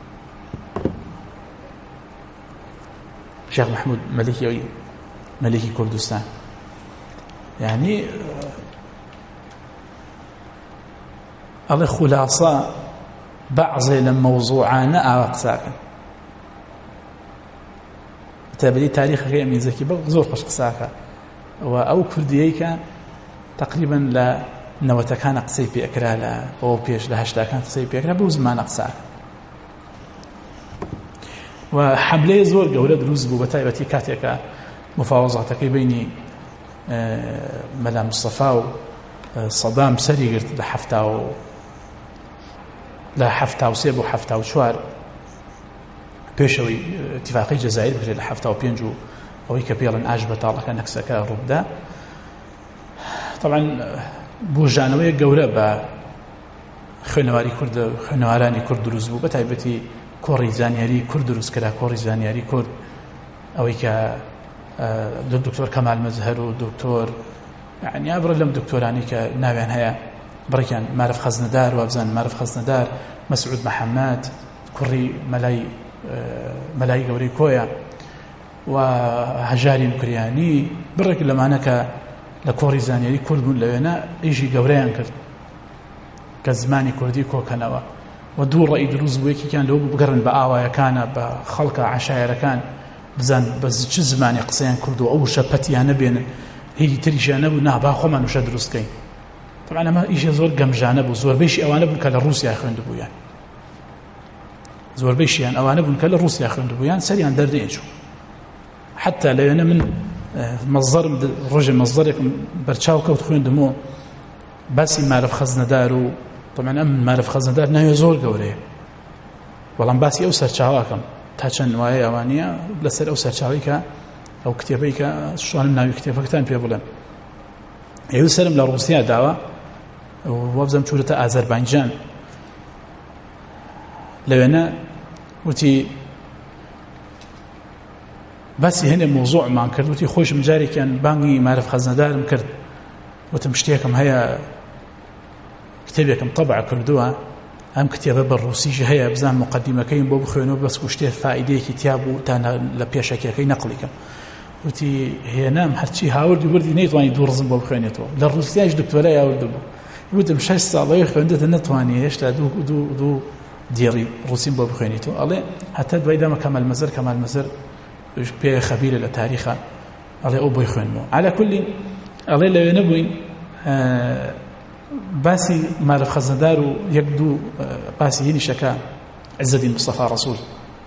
شێخ محمود مەلیکی مەلیکی کوردستان یعنی ئەڵێ خولاسە بەعضێ لە مەوزوعانە ئاوا قساکەن تابعی تاریخەکەی ئەمین زەکیبەر زۆر خۆش قساکە و ئەو کوردیەی کە تقریبا لە نەوەتەکانە قسەی پێکرا لە ئەوە پێش لە هەشتاکان قسەی پێکرا بەو زمانە قساکە و حەملەیە زۆر گەورە دروست بوو بە تایبەتی کاتێکە مفاوەزاتەکەی بینی مەلا مستەفا و سەدام سەری گرت لە حەفتا و لە حەفتا و سێ بۆ حەفتا و چوار پێشەوەی اتفاقی جەزایر بکرێت لە حەفتا و پێنج و ئەوەی کە پێڵن ئاش بەتاڵەکە نەکسەکە ڕووبدا طبعا بۆژانەوەی گەورە بە خوێنەواری کورد خوێنەوارانی کورد دروست بوو بە تایبەتی کۆڕی زانیاری کورد دروست کرا کۆڕی زانیاری کورد ئەوەی کە دکتۆر کەمال مەزهەر و دکتۆر یعنی ئابڕە لەم دکتۆرانی کە ناویان هەیە بڕێکیان مارف خەزنەدار وابزان مارف خەزنەدار مەسعود محەممەد کوڕی مەلای مەلای گەورەی کۆیە و هەژاری نوکریانی بڕێک لەمانە کە لە کۆڕی زانیاری کورد بوون لەوێنە ئیژی گەورەیان کرد کە زمانی کوردی کۆکەنەوە و دوو ڕێی دروست بوو یەکێکیان لەوە بگەڕن بە ئاوایەکانە بە خەڵکە عەشایەرەکان بزان بە چ زمانی قسەیان کرد و ئەو شەپەتیان نەبێنن هیچ تریشیان نەبوو نا با خۆمان وشە دروستکەین طبعا ما ئیشە زۆر گەمژانە بوو زۆربەیشی ئەوانە بوون کە لە رووسیا خوێندبوویان زۆربەیشیان ئەوانە بوون کە لە رووسیا خوێندبوویان سەریان دەرنێچوو حتا لەوێنە من مەزەرم ڕۆژێ مەزەرێکم بەرچاو کەوت خوێندمەوە باسی مارەف خەزنەدار و طبعا ئەم مارەف خەزنەدار ناوێ زۆر گەورەیە بەڵام باسی ئەو سەرچاواکەم تا چەند وایە ئەوانەیە لەسەر ئەو سەرچاوی کە ئەو کتێبەی کە شوانم ناوی کتێبەکەتان پێ بڵێن ئێوە سەرم لە رووسیا داوە وەبزەم چوورەتە ئازەربایجان لەوێنە وتی باسی هەنێ مۆزوعمان کرد وتی خۆشم جارێکیان بانگی مارەف خەزنەدارم کرد وتم شتێکم هەیە کتێبێکم طبع کردووە ئەم کتێبە بە ڕووسیش هەیە بزان مقدمەکەیم بۆ بخوێنەوە بەس شتێ فائیدەیەکی تیا بوو تا لە پێشەکەکەی نەقڵیکەم وتی هێنام هەرچی هاوردی وردی نەیتوانی دوو ڕزم بۆ بخوێنێتەوە لە رووسیاش دکتۆرای هاوردە بوو وتم شەش ساڵەوەی خوێندەتە نەتوانی هێشتا دوو دوو دوو دیێڕی ڕووسیم بۆ بخوێنیتەوە ئەڵێ هەتا دوای دەمە کەمال مەزەر کەمال مەزەر پێ خەبیرە لە تاریخە ئەڵێ ئەو بۆی خوێنمەوە على كل ئەڵێ لەوێنە بووین باسی مارەف خەزنەدار و یەک دوو باسی هێنیشەکە عزەدین مستەفا ڕەسوول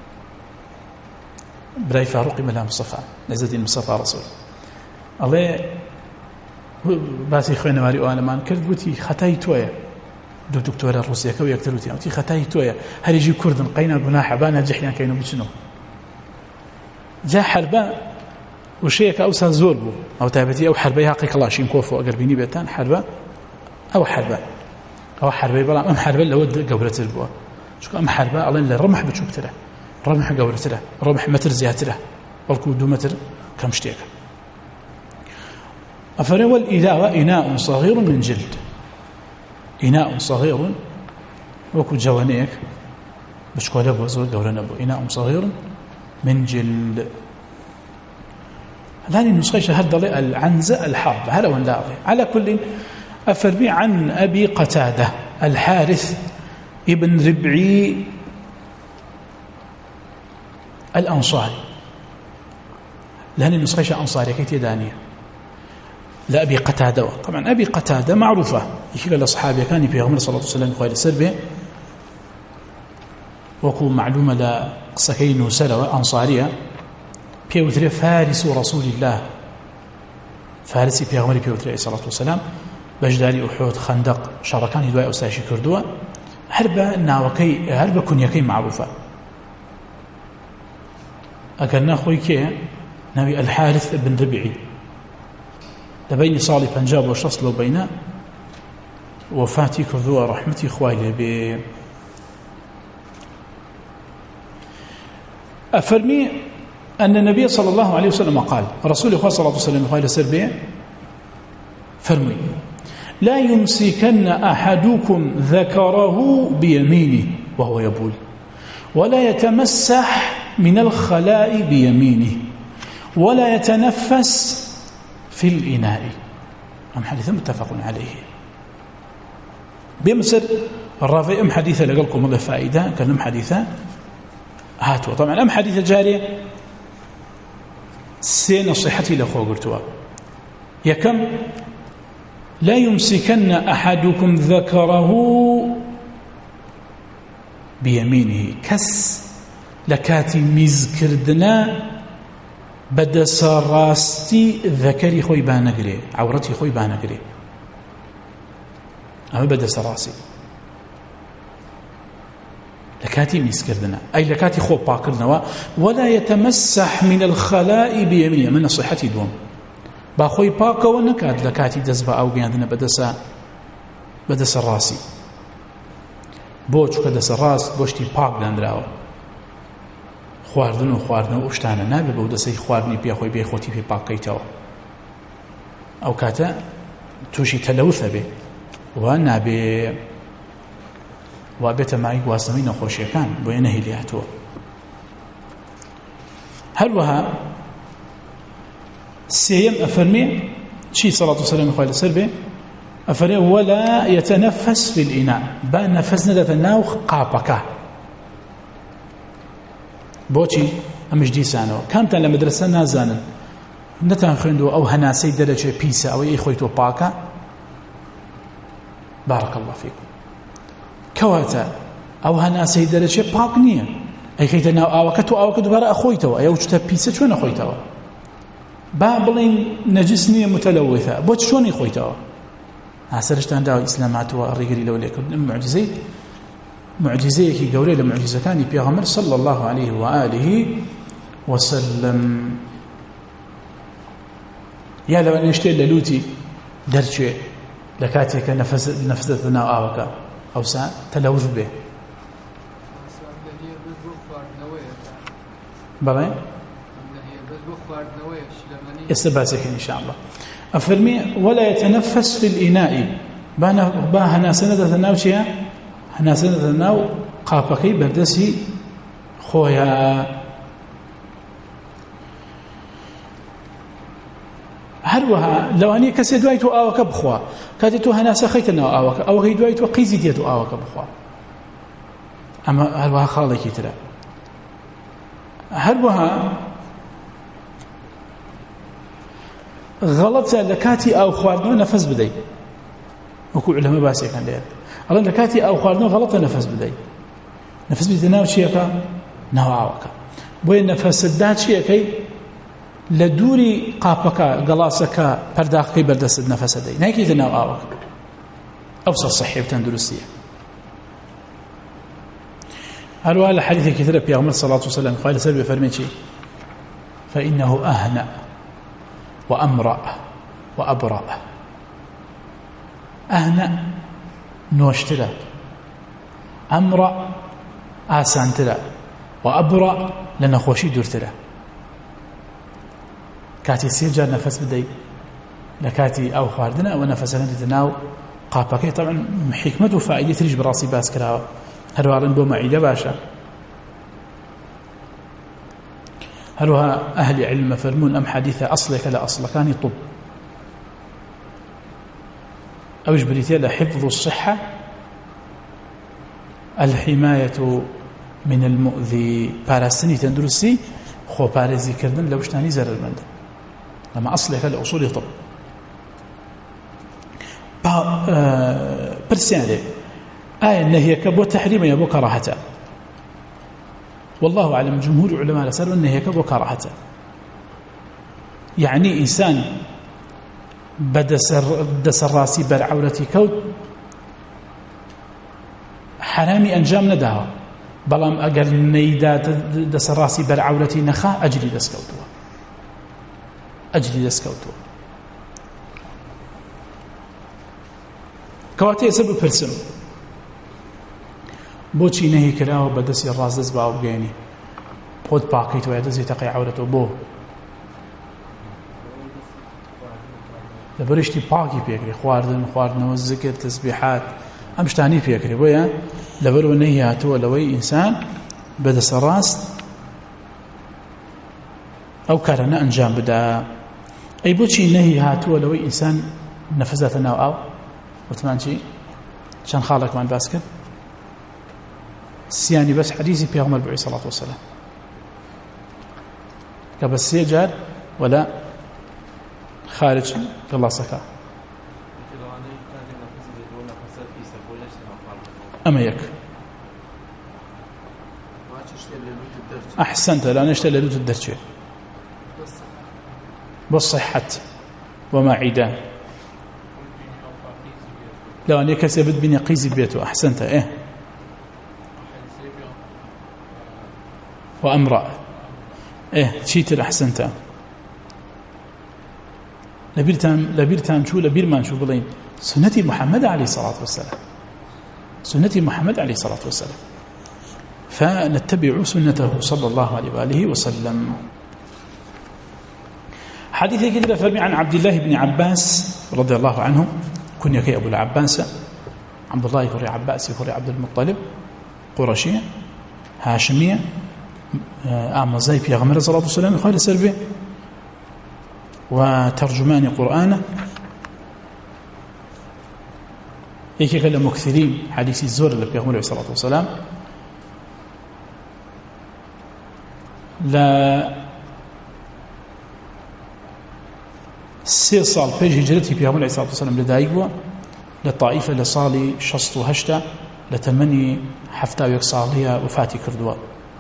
برای فاروقی مەلا مستەفا عزەدین مستەفا ڕەسوول ئەڵێ باسی خوێنەواری ئەوانەمان کرد وتی خەتای تۆیە دوو دکتۆرە ڕووسیەکە و یەکتر وتی وتی خەتای تۆیە هەریژی کوردن قەینا گوناحە با نەرجەحیان کەین و بچنەوە جا حربە وشەیەکە ئەوسا زۆر بوو ئەو تایبەتی ئەو حربەی حەقی کڵاشینکۆف ئەگەر بینی بێتان حربە ئەو حربە ئەو حربەی بەڵام ئەم حربە لەوە گەورەتر بووە چونکە ئەم حربە ئەڵێن لە ڕەمح بچووکترە ڕەمح گەورەترە ڕەمح مەتر زیاترە بەڵکو دوو مەتر کەم شتێکە ئەفەرمێ والإناء إناء صغير من جلد إناء صغير وەکو جەوەنەیەک بچکۆلە بووە زۆر گەورە نەبوو إناء صغير من جلد هذه النسخة هل ضلع العنزة الحرب هل ولا على كل أفرمي عن أبي قتادة الحارث ابن ربعي الأنصاري لأن النسخة أنصاري كي دانية لا أبي قتادة طبعا أبي قتادة معروفة يشيل الأصحاب كان في عمر صلى الله عليه وسلم خير سربه وكو معلومة لا قصكين وسلوى أنصارية بيوتري فارس رسول الله فارسي في عمر بيوتري عليه الصلاة والسلام بجداري أحد خندق شاركان دواء أستاشي كردوة هربا ناوكي هربا كنيكي معروفة أكرنا خوي كي نبي الحارث بن ربعي لبين صالي بنجاب وشخص لو بين وفاتي كردوة رحمتي خوالي ب أفرمي أن النبي صلى الله عليه وسلم قال رسول الله صلى الله عليه وسلم قال سربيع فرمي لا يمسكن أحدكم ذكره بيمينه وهو يبول ولا يتمسح من الخلاء بيمينه ولا يتنفس في الإناء أم حديث متفق عليه بمصر الرافع أم حديثة لقلكم الله فائدة كلم حديثة هاتوا طبعا أم حديثة جارية سي نصيحتي لأخوة قلتوا يكم لا يمسكن أحدكم ذكره بيمينه كس لكاتي مزكردنا بدس راستي ذكري خوي بانقري عورتي خوي بانقري أما بدس راسي لكاتي مزكردنا أي لكاتي خو باكرنا ولا يتمسح من الخلاء بيمينه من نصيحتي دوم باخوي باكا ونكاد لكاتي دزبا أو قيادنا بدس بدس راسي بوچ كدس راس بوشتي باك داندراوه خواردن و خواردن و شتانە نابێ بەو دەسەی خواردنی پێ خۆی بێ خۆتی پێ پاکەیتەوە ئەو کاتە تووشی تەلەوثە بێ و نابێ وا بێتە مای گواستنەوەی نەخۆشیەکان بۆیە نەهێلی هاتووە هەروەها سێیەم ئەفەرمێ چی سەڵات و سەلام خوای لەسەر بێ ئەفەرمێ ولا يتنفس في الإناء با نەفەس نەدەتە ناو قاپەکە بۆچی ئەمش دیسانەوە کامتان لە مەدرسە نازانن نەتان خوێندووە ئەو هەناسەی دەرەچێ پیسە ئەوەی ئەی خۆی تۆ پاکە بارك الله فيكم كواتا أو هناسي درجة باق نية أي كيتا ناو آوكتو آوكتو دوباره أخويتوا أي وجتا بيسا شون أخويتوا بابلين نجس نية متلوثة بوت شون أخويتوا هاسرشتان داو إسلامات والرجل لو ليكن معجزة معجزة كي قولي لمعجزة كان بيغمر صلى الله عليه وآله وسلم يا لو أن يشتري للوتي درجة لكاتك نفس نفسنا آوكا أو سا تلوث به بغي يستباسك إن شاء الله أفرمي ولا يتنفس في الإناء بانا باهنا سنة الناو شيا هنا سنة الناو قابكي بردسي خويا هروها لو أني كسي دويتو آوك بخوا كاتتو هنا سخيت الناو آوك أو هي دويتو قيزي ديتو آوك بخوا أما هروها خالكي ترى هروها غلطة لكاتي أو خواردنو نفس بدي وكو علماء باسي كان ليه أولا لكاتي أو خواردنو غلطة نفس بدي نفس بدي ناو شيئا ناو عاوكا بوين نفس الدات شيئا لدوري قابكا قلاسكا پرداقي بردست نفس دي نايكي تناو عاوكا أوصى الصحية بتندرسية أروها الحديث كثيرة بيغمر صلى الله عليه وسلم قال سلبي فرميتي فإنه أهنأ وأمرأ وأبرأ أهنأ نوشتلا أمرأ آسانتلا وأبرأ لنخوشي دورتلا كاتي سيجار نفس بدي لكاتي أو خواردنا ونفسنا لتناو قابكي طبعا حكمة وفائدة تريج براسي باس كراوة هروها بو معيدة باشا هروها أهل علم فرمون أم حديثة أصلك لا أصل كان طب أو جبريتي لحفظ الصحة الحماية من المؤذي بارستني تندرسي خو بارزي كردن لو اشتاني زر المند لما أصلك لأصول طب برسياني آية النهي كبو تحريم يبو كراهة والله أعلم جمهور علماء لسألوا النهي كبو كراهة يعني إنسان بدس الراسي بالعورة كود حرامي أنجام نداها بلام أقل نيدا دس الراسي بالعورة نخا أجري دس كوتوا أجري دس كوتوا كواتي سبب برسم بۆچی نەهی کراوە بە دەستی ڕاست دەست باو بگەێنی خۆت پاکەیتەوە دەستی تەقی عەورەتەوە بۆ لەبەر شتی پاکی پێکرێ خواردن خواردنەوە زیکر تەسبیحات ئەم شتانی پێکرێ بۆیە لەبەرەوە نەهی هاتووە لەوەی ئینسان بە دەستە ڕاست ئەو کارانە ئەنجام بدا ئەی بۆچی نەهی هاتووە لەوەی ئینسان نەفەس داتە ناو ئاو وتمان چی چەند خاڵێکمان باس کرد سياني بس حديثي بيغمر بعي صلاة والسلام كبس سيجار ولا خارج الله سكا أما يك أحسنت لا نشتل لوت الدرجة بالصحة وما عيدان لو أن يكسبت بني قيزي بيته أحسنت إيه وأمرأ إيه تشيتر أحسنت لبيرتان لبيرتان شو لبيرمان شو بلين سنة محمد عليه الصلاة والسلام سنة محمد عليه الصلاة والسلام فنتبع سنته صلى الله عليه وآله وسلم حديث كده فرمي عن عبد الله بن عباس رضي الله عنه كن يكي أبو العباس عبد الله يخري عباس يخري عبد المطلب قرشية هاشمية أعمى زي في غمرة صلاة والسلام خالد سربي وترجمان قرآن يكي كلام مكثرين حديث الزور اللي في غمرة صلاة والسلام لا سي صال بيج هجرتي في غمرة صلاة والسلام لدايقوا لطائفة لصالي شصت وهشتا لتمني حفتا ويكسالية وفاتي كردوا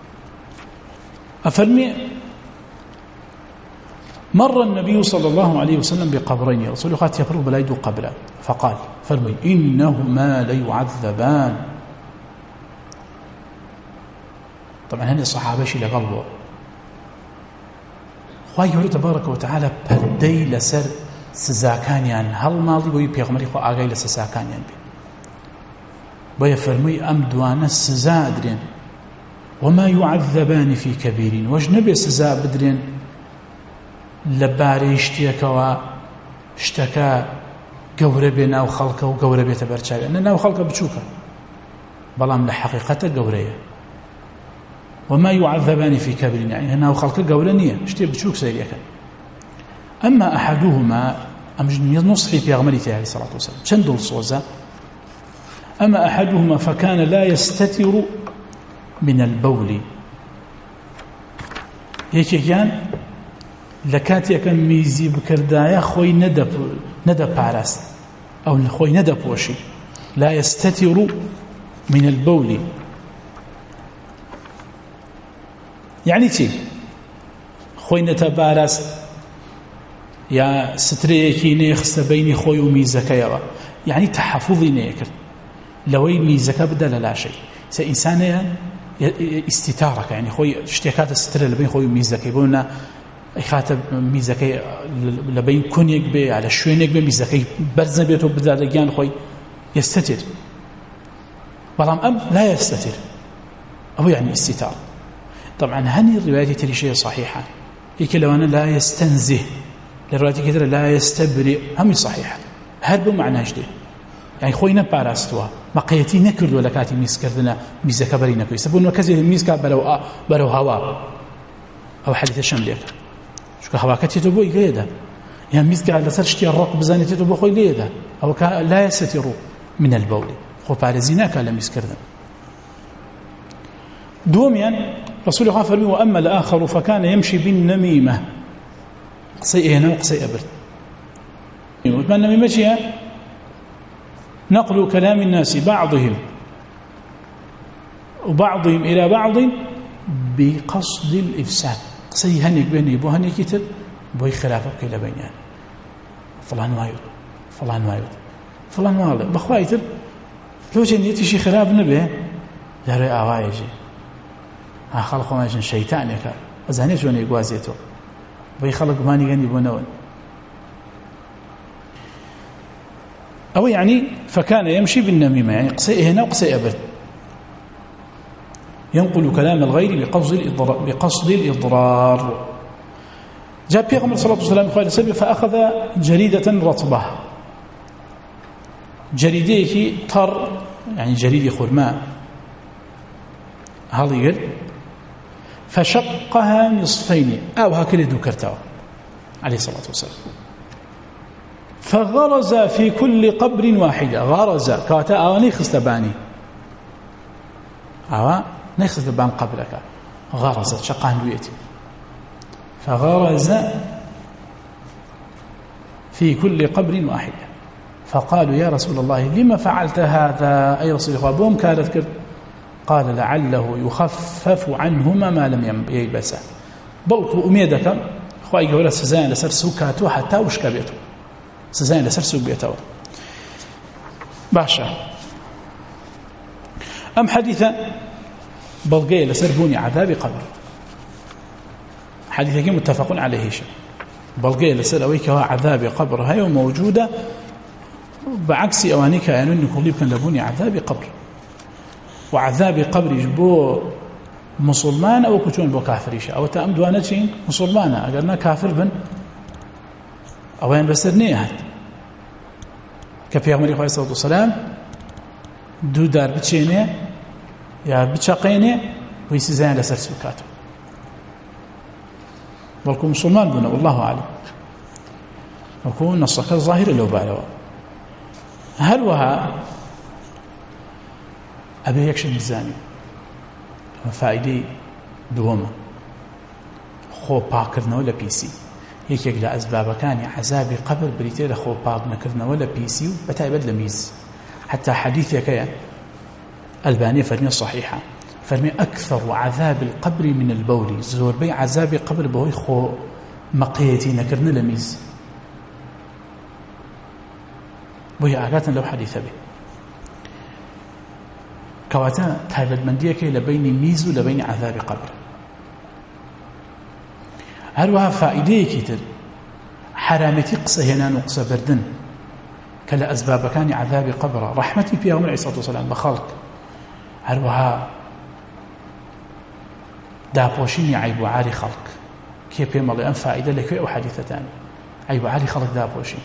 أفرمي مر النبي صلى الله عليه وسلم بقبرين رسول الله يفرق بلايدو قبلا فقال فرمي إنهما ليعذبان. طبعا هني الصحابة شي لقلبه خواهي يقول تبارك وتعالى بردي لسر سزاكانيان هل ماضي بوي بيغمري خو آغاي لسزاكانيان بي بوي فرمي أم دوان السزا أدرين وما يعذبان في كبيرين واجنبي السزا بدرين لباري اشتيكوا اشتكى قوربي ناو خلقه وقوربي تبرشاوي أن ناو خلقه بتشوكا بلام لحقيقة قوريه وما يعذبان في كبر يعني ناو خلقه قورنية اشتي بتشوك سيريا كان. أما أحدهما أمجن نصحي في أغمرته عليه الصلاة والسلام شندل الصوزة أما أحدهما فكان لا يستتر من البول يكي كان لكاتي كان ميزي بكردايا خوي ندب ندب باراست أو خوي ندب وشي لا يستتر من البول يعني تي خوي نتبارست يا ستريكي نيخست بيني خوي وميزكا يعني تحفظي نيكر لوي ميزكا بدل لا شيء سإنسان استتارك يعني خوي اشتكات الستر لبين خوي وميزكا يقولنا يخاطب ميزكا لبين كونيك بي على شوينك بي ميزكا برزن بيته بدل لجان خوي يستتر بلام أم لا يستتر أو يعني استتار. طبعا هني الرواية تري شيء صحيحة يكي لو أنا لا يستنزه للرواية كثيرة لا يستبرئ هم صحيحة هرب معنى جديد يعني خوينا باراستوا مقيتي نكرد ولا كاتي ميز كردنا ميز كبرينا كويس سبون كذي ميز كبروا بروا هوا أو حديث الشمليك شو هوا كتي تبوي ليدا يعني ميز قاعد لسرشتي الرق بزاني تبوي خوي ليدا أو لا يستر من البول خو بارزينا كلا ميز كردنا دوم يعني رسول الله فرمي وأما الآخر فكان يمشي بالنميمة قصي هنا وقصي أبرد وما النميمة هي نقل كلام الناس بعضهم وبعضهم إلى بعض بقصد الإفساد قصي هنيك بيني بو هنيك كتب بوي خلافة كلا بينيان فلان وايد فلان وايد فلان وايد بخوايتر لو جنيتي شي خلاف نبه داري آوايجي ها خلق ما يجن شيطان يكا أزهني شون يقوازيته بي خلق ماني غني بونون أو يعني فكان يمشي بالنميمة يعني قصي هنا وقصي أبرد ينقل كلام الغير بقصد الإضرار, بقصد الإضرار. جاء بيغمر صلى الله عليه وسلم سبب فأخذ جريدة رطبة جريدة طر يعني جريدة خرماء هذا يقول فشقها نصفين أو هكذا ذكرتها عليه الصلاة والسلام فغرز في كل قبر واحدة غرز كاتا أو نيخست باني أو نيخست بان قبلك غرز شقان دويتي فغرز في كل قبر واحدة فقالوا يا رسول الله لما فعلت هذا أي رسول الله بوم كانت كرت قال لعله يخفف عنهما ما لم ييبسا بلكو أميدك خواهي يقول سزان لسر سوكاتو حتى وشك بيتو سزان لسر سوك بيتو باشا أم حديثة بلقية لسر بوني عذاب قبر حديثة متفق عليه شيء بلقية لسر أويك عذاب قبر هاي موجودة بعكس أوانيك يعني أنه كليب كان لبوني عذاب قبر وعذاب قبر بو مسلمان أو كتون بو كافريش أو تأمدوا أنا تشين مسلمانا أقلنا كافر بن أوين بسرنيه كفي أغمري خواه الصلاة والسلام دو دار بتشيني يا بتشاقيني ويسيزان لسر سوكاتو والكم مسلمان بنا والله أعلم وكون نصك الظاهر لو بعلوا هل وها أبي يكشف الزاني فائدة دوما خو باكرنا ولا بيسي یەکێک لە ئەسبابەکانی عەزابی قەبر بریتێ لە خۆ پاک نەکردنەوە لە پیسی و بەتایبەت لە میز. حتى حديثك الباني فرمي صحيحة فرمي أكثر عذاب القبر من البول زور بي عذاب قبر بوي خو مقيتي نكرن لميز بوي آقاتنا لو حديث به كواتا تايبت من ديك لبين ميز ولبين عذاب قبر. هروها فائدة كتير حرامتي قصة هنا نقصة بردن كلا أسباب كان عذاب قبر رحمتي فيها عمر عليه الصلاة والسلام بخلق هروها دابوشيني عيب عالي خلق كيف يمضي أن فائدة لكي أو حديثتان عيب عالي خلق دابوشين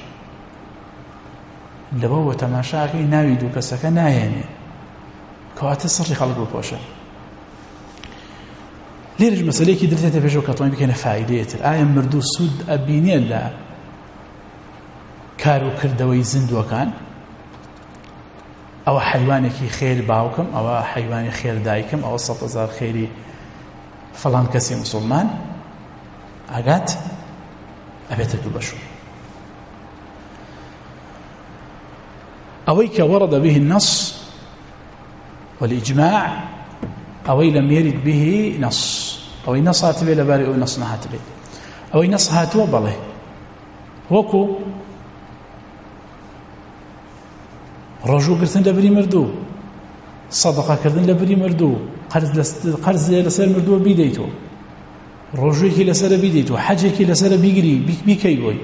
لبوة تماشاكي ناويدو كسكا نايني كواتي صري خلق بوشا ليرج مسألة درتها تفجو كطوين بكينا فائدة الآية مردو سود أبيني الله كارو كردوي زندوكان او حيوانك خير باوكم او حيواني خير دايكم او سط هزار خيري فلان كسي مسلمان اگات ابيت بشو اويك ورد به النص والاجماع اوي لم يرد به نص اوي نص هاتبه لبارئ نص هاتبه اوي نص هاتو بله وكو رجوع كردن لبري مردو صدقة كردن لبري مردو قرض قرض لسر مردو بيديتو رجوعك لسر بيديتو حجك لسر بيجري بيكي بوي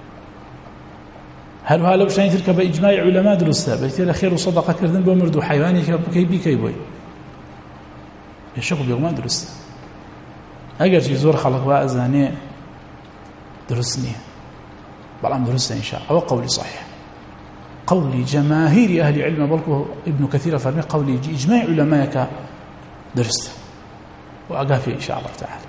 هل هذا وش تلك بإجماع علماء درسته بلتي خير وصدقة كردن بمردو حيوانك بكي بيكي بوي يشق بيوم درسته أجر جزور خلق وأزاني درسني بلام درسته إن شاء الله أو قولي صحيح قولي جماهير أهل علم بلكو ابن كثير فرمي قولي إجماع علمائك درسته وأقافي إن شاء الله تعالى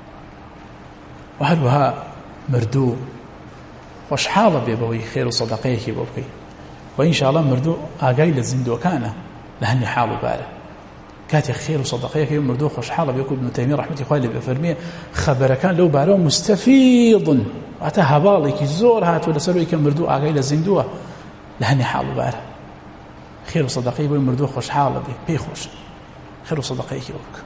وهلوها مردو وشحالة بيبوي خير وصدقيك بوكي وإن شاء الله مردو أقاي للزندو كان لهني حاله باله كاتي خير وصدقيك يوم مردو وشحالة بيقول ابن تيمية رحمة الله عليه بفرمية خبر كان لو باله مستفيض أتاها بالك الزور هات ولا سروي كان مردو أقاي للزندوه لهني حاله باله خير وصدقيك يوم مردو خوش حاله بي بيخوش خير وصدقيك يوك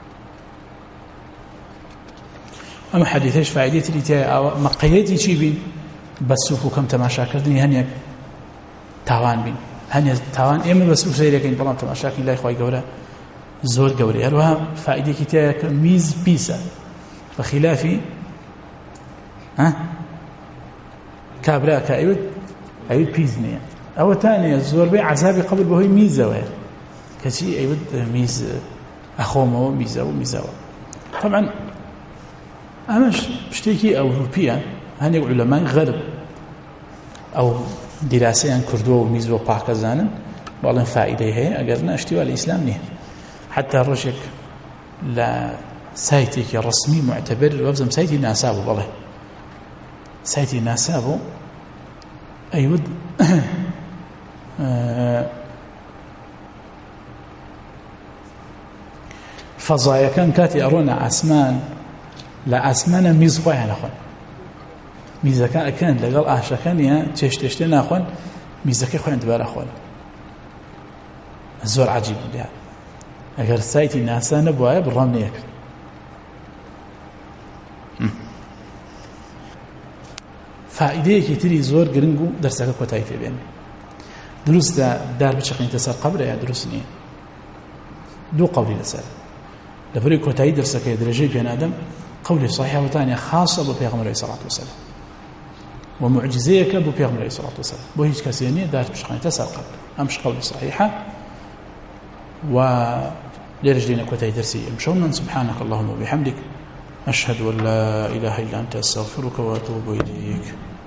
أما حديثيش فائدتي اللي تي مقيدي شي بين بسوفو كم تماشا كردني هنيك تاوان بين هنيك تاوان إما بسوف سيركين بلان تماشا كردني لا إخوة قولة زور قولي هلوها فائدتي تي ميز بيسا فخلافي ها كابرا كايود أيود بيزني أو تاني الزور بي عذابي قبل بهوي ميزة وهي كشي أيود ميز أخومه ميزة وميزة طبعا أما شتيكي أوروبيا هني علماء غرب أو دراسيا كردو وميز وباكزانا والله فائدة هي أجرنا اشتوى الإسلام نه حتى رشك لا سايتك الرسمي معتبر وابزم سايتي ناسابه والله سايتي ناسابه أيود فضايا كان كاتي أرونا أسمان لا أسمان ميزقوا على خون ميزكا كان لقال أشكانيا تشت تشتنا خون ميزكا خون دبر خون الزور عجيب لها أجر سايتي ناسا نبوها بالرمل ياكل فائدة كتير زور جرينجو درسك كوتاي في بين دروس دا دار بشقين تسال قبر يا دروسني دو قولي لسال لفريق كوتاي درسك درجة بين آدم قولي صحيح وثانية خاصة ببيغمبر عليه الصلاة والسلام ومعجزيك ببيغمبر عليه الصلاة والسلام بو هيج كاسيني دار بشقين تسال قبر أمش قولي صحيحة و لرجلنا كوتاي درسي مشونا سبحانك اللهم وبحمدك أشهد أن لا إله إلا أنت أستغفرك وأتوب إليك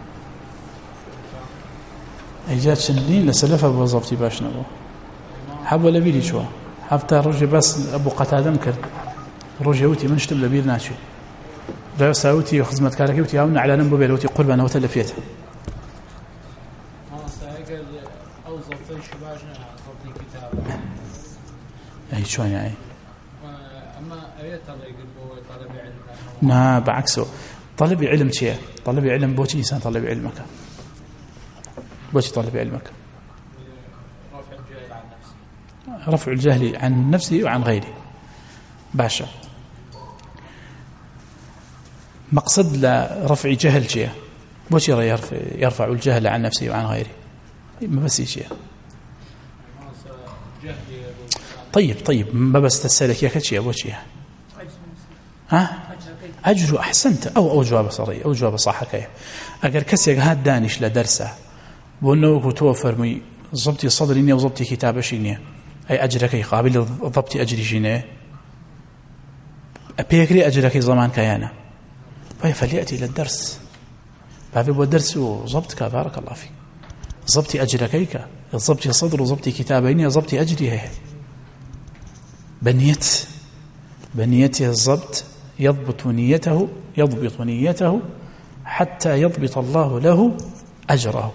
أيجاد شندين لسلفة بوظفتي باش نبو حب ولا بيلي شو حتى رجي بس أبو قتادة مكر رجي وتي من شتم لبير ناشي لا ساوتي خدمة كاركي وتي هاونا على نمبو بيلوتي قربنا وتلفيتها أو ظبطي شباجنا ظبطي كتاب أي شلون يعني أما أيات الله يقول طلب علم نا بعكسه طلب علم شيء طلب علم بوشي إنسان طلب علمك بوشي طلب علمك رفع الجهل عن نفسه وعن غيره باشا مقصد لرفع جهل شيء بوشي يرفع, يرفع الجهل عن نفسه وعن غيره ما بس شيء طيب طيب ما بس تسألك يا كتشي أبو شيء ها أجر أحسنت أو أو جواب صري أو جواب صح كيه أجر كسيك هاد دانش لدرسه بأنه توفر مي ضبطي صدريني وضبطي كتابة شيني أي أجرك يقابل ضبطي أجري شيني أبيكري أجرك زمان كيانا فليأتي للدرس فهذا الدرس وضبطك بارك الله فيك ضبطي أجركيك ضبطي صدر وضبطي كتابين ضبطي أجري بنيت بنيته الضبط يضبط نيته يضبط نيته حتى يضبط الله له أجره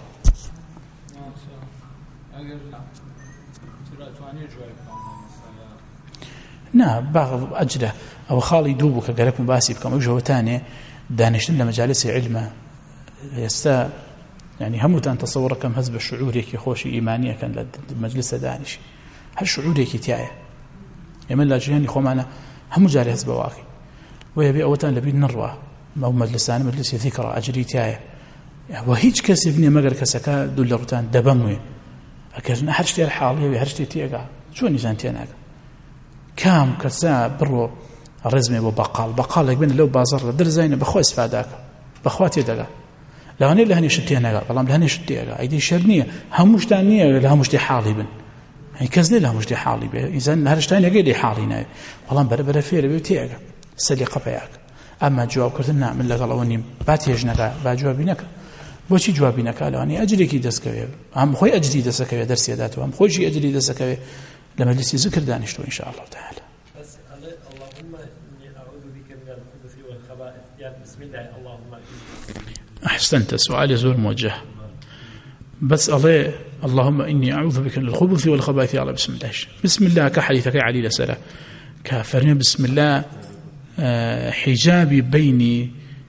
نعم بعض أجره أو خالي دوبك قالك مباسي بكم وجهه تاني دانشتن لمجالس علمه يستا يعني هموت أن تصور كم هزب الشعوريك يخوشي إيمانية كان للمجلس دانش هل شعوريك تيايا يمن لا جهني خو معنا هم جاري هزب واقي ويبي أوتان لبي نروى ما هو مجلسان مجلس ذكرى أجري تيايا وهيج كسي ابني مقر كسكا دول روتان دبموي أكرنا هرشتي الحالية وهرشتي تياقا شو نيزان تياناقا كام كسا برو الرزمي وبقال بقال لك بين لو بازار درزين بخوا استفاداك بخواتي دقا لو أنا لهني شتيناقا والله لهني شتياقا أيدي شرنية همش تانية لها مش دي حالي بن يعني كزني لها مش دي حالي به إذن هرشتين يقول لي حالينا والله برا برا فير بيوتياقا سليقة بياك أما جواب كرتنا من لك الله وني بات يجنك با جوابينك بوشي جوابينك لو أني أجري كي دسكوي هم خوي أجري دسكوي درس يداته هم خوي شي أجري دسكوي لما جلسي ذكر دانشتو إن شاء الله تعالى بس اللهم إني أعوذ بك من الخبث والخبائث يعني بسم الله اللهم أحسنت سؤال يزور موجه بس الله اللهم إني أعوذ بك من الخبث والخبائث على بسم الله بسم الله كحديثك علي لسلا كافرني بسم الله حجابي بيني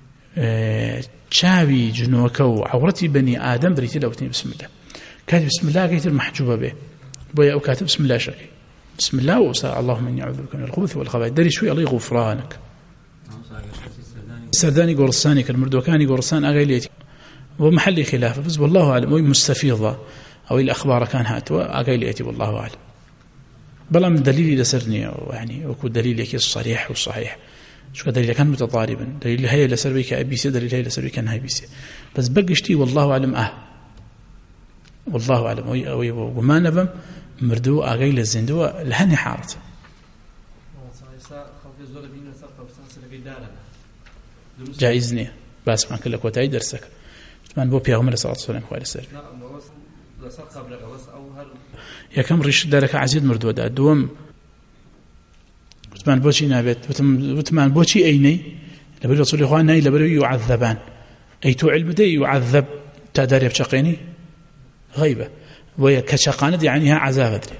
شابي جنوكو وعورتي بني آدم بريتي لوتني بسم الله كاتب بسم الله قيت المحجوبة به بويا أو كاتب بسم الله شكي بسم الله وسأل اللهم إني أعوذ بك من الخبث والخبائث دري شوي الله غفرانك سرداني قرصاني كالمردوكاني قرصان أغيليتي ومحلي خلافه بس والله أعلم ومستفيضة أو الأخبار كان هاتوا أغيليتي والله أعلم بلا من دليل لسرني يعني وكو دليل يكي الصريح والصحيح شو دليل كان متضاربا دليل هي لسربي كأبي سي دليل هي لسربي كان هاي بيسي بس بقشتي والله أعلم أه والله أعلم وما نبم مردو أغيل الزندو لهني حارت جائزني بس ما كل كوتاي درسك من بو بيغمر صلى الله عليه وسلم خوالي سر يا كم ريش دارك عزيز مردو دا دوم وتمان بوشي نابت وتمان بوشي أيني لبري رسول الله ناي لبري يعذبان أي تو علم دي يعذب تداري بشقيني غيبة وهي كشقانة يعني ها عذاب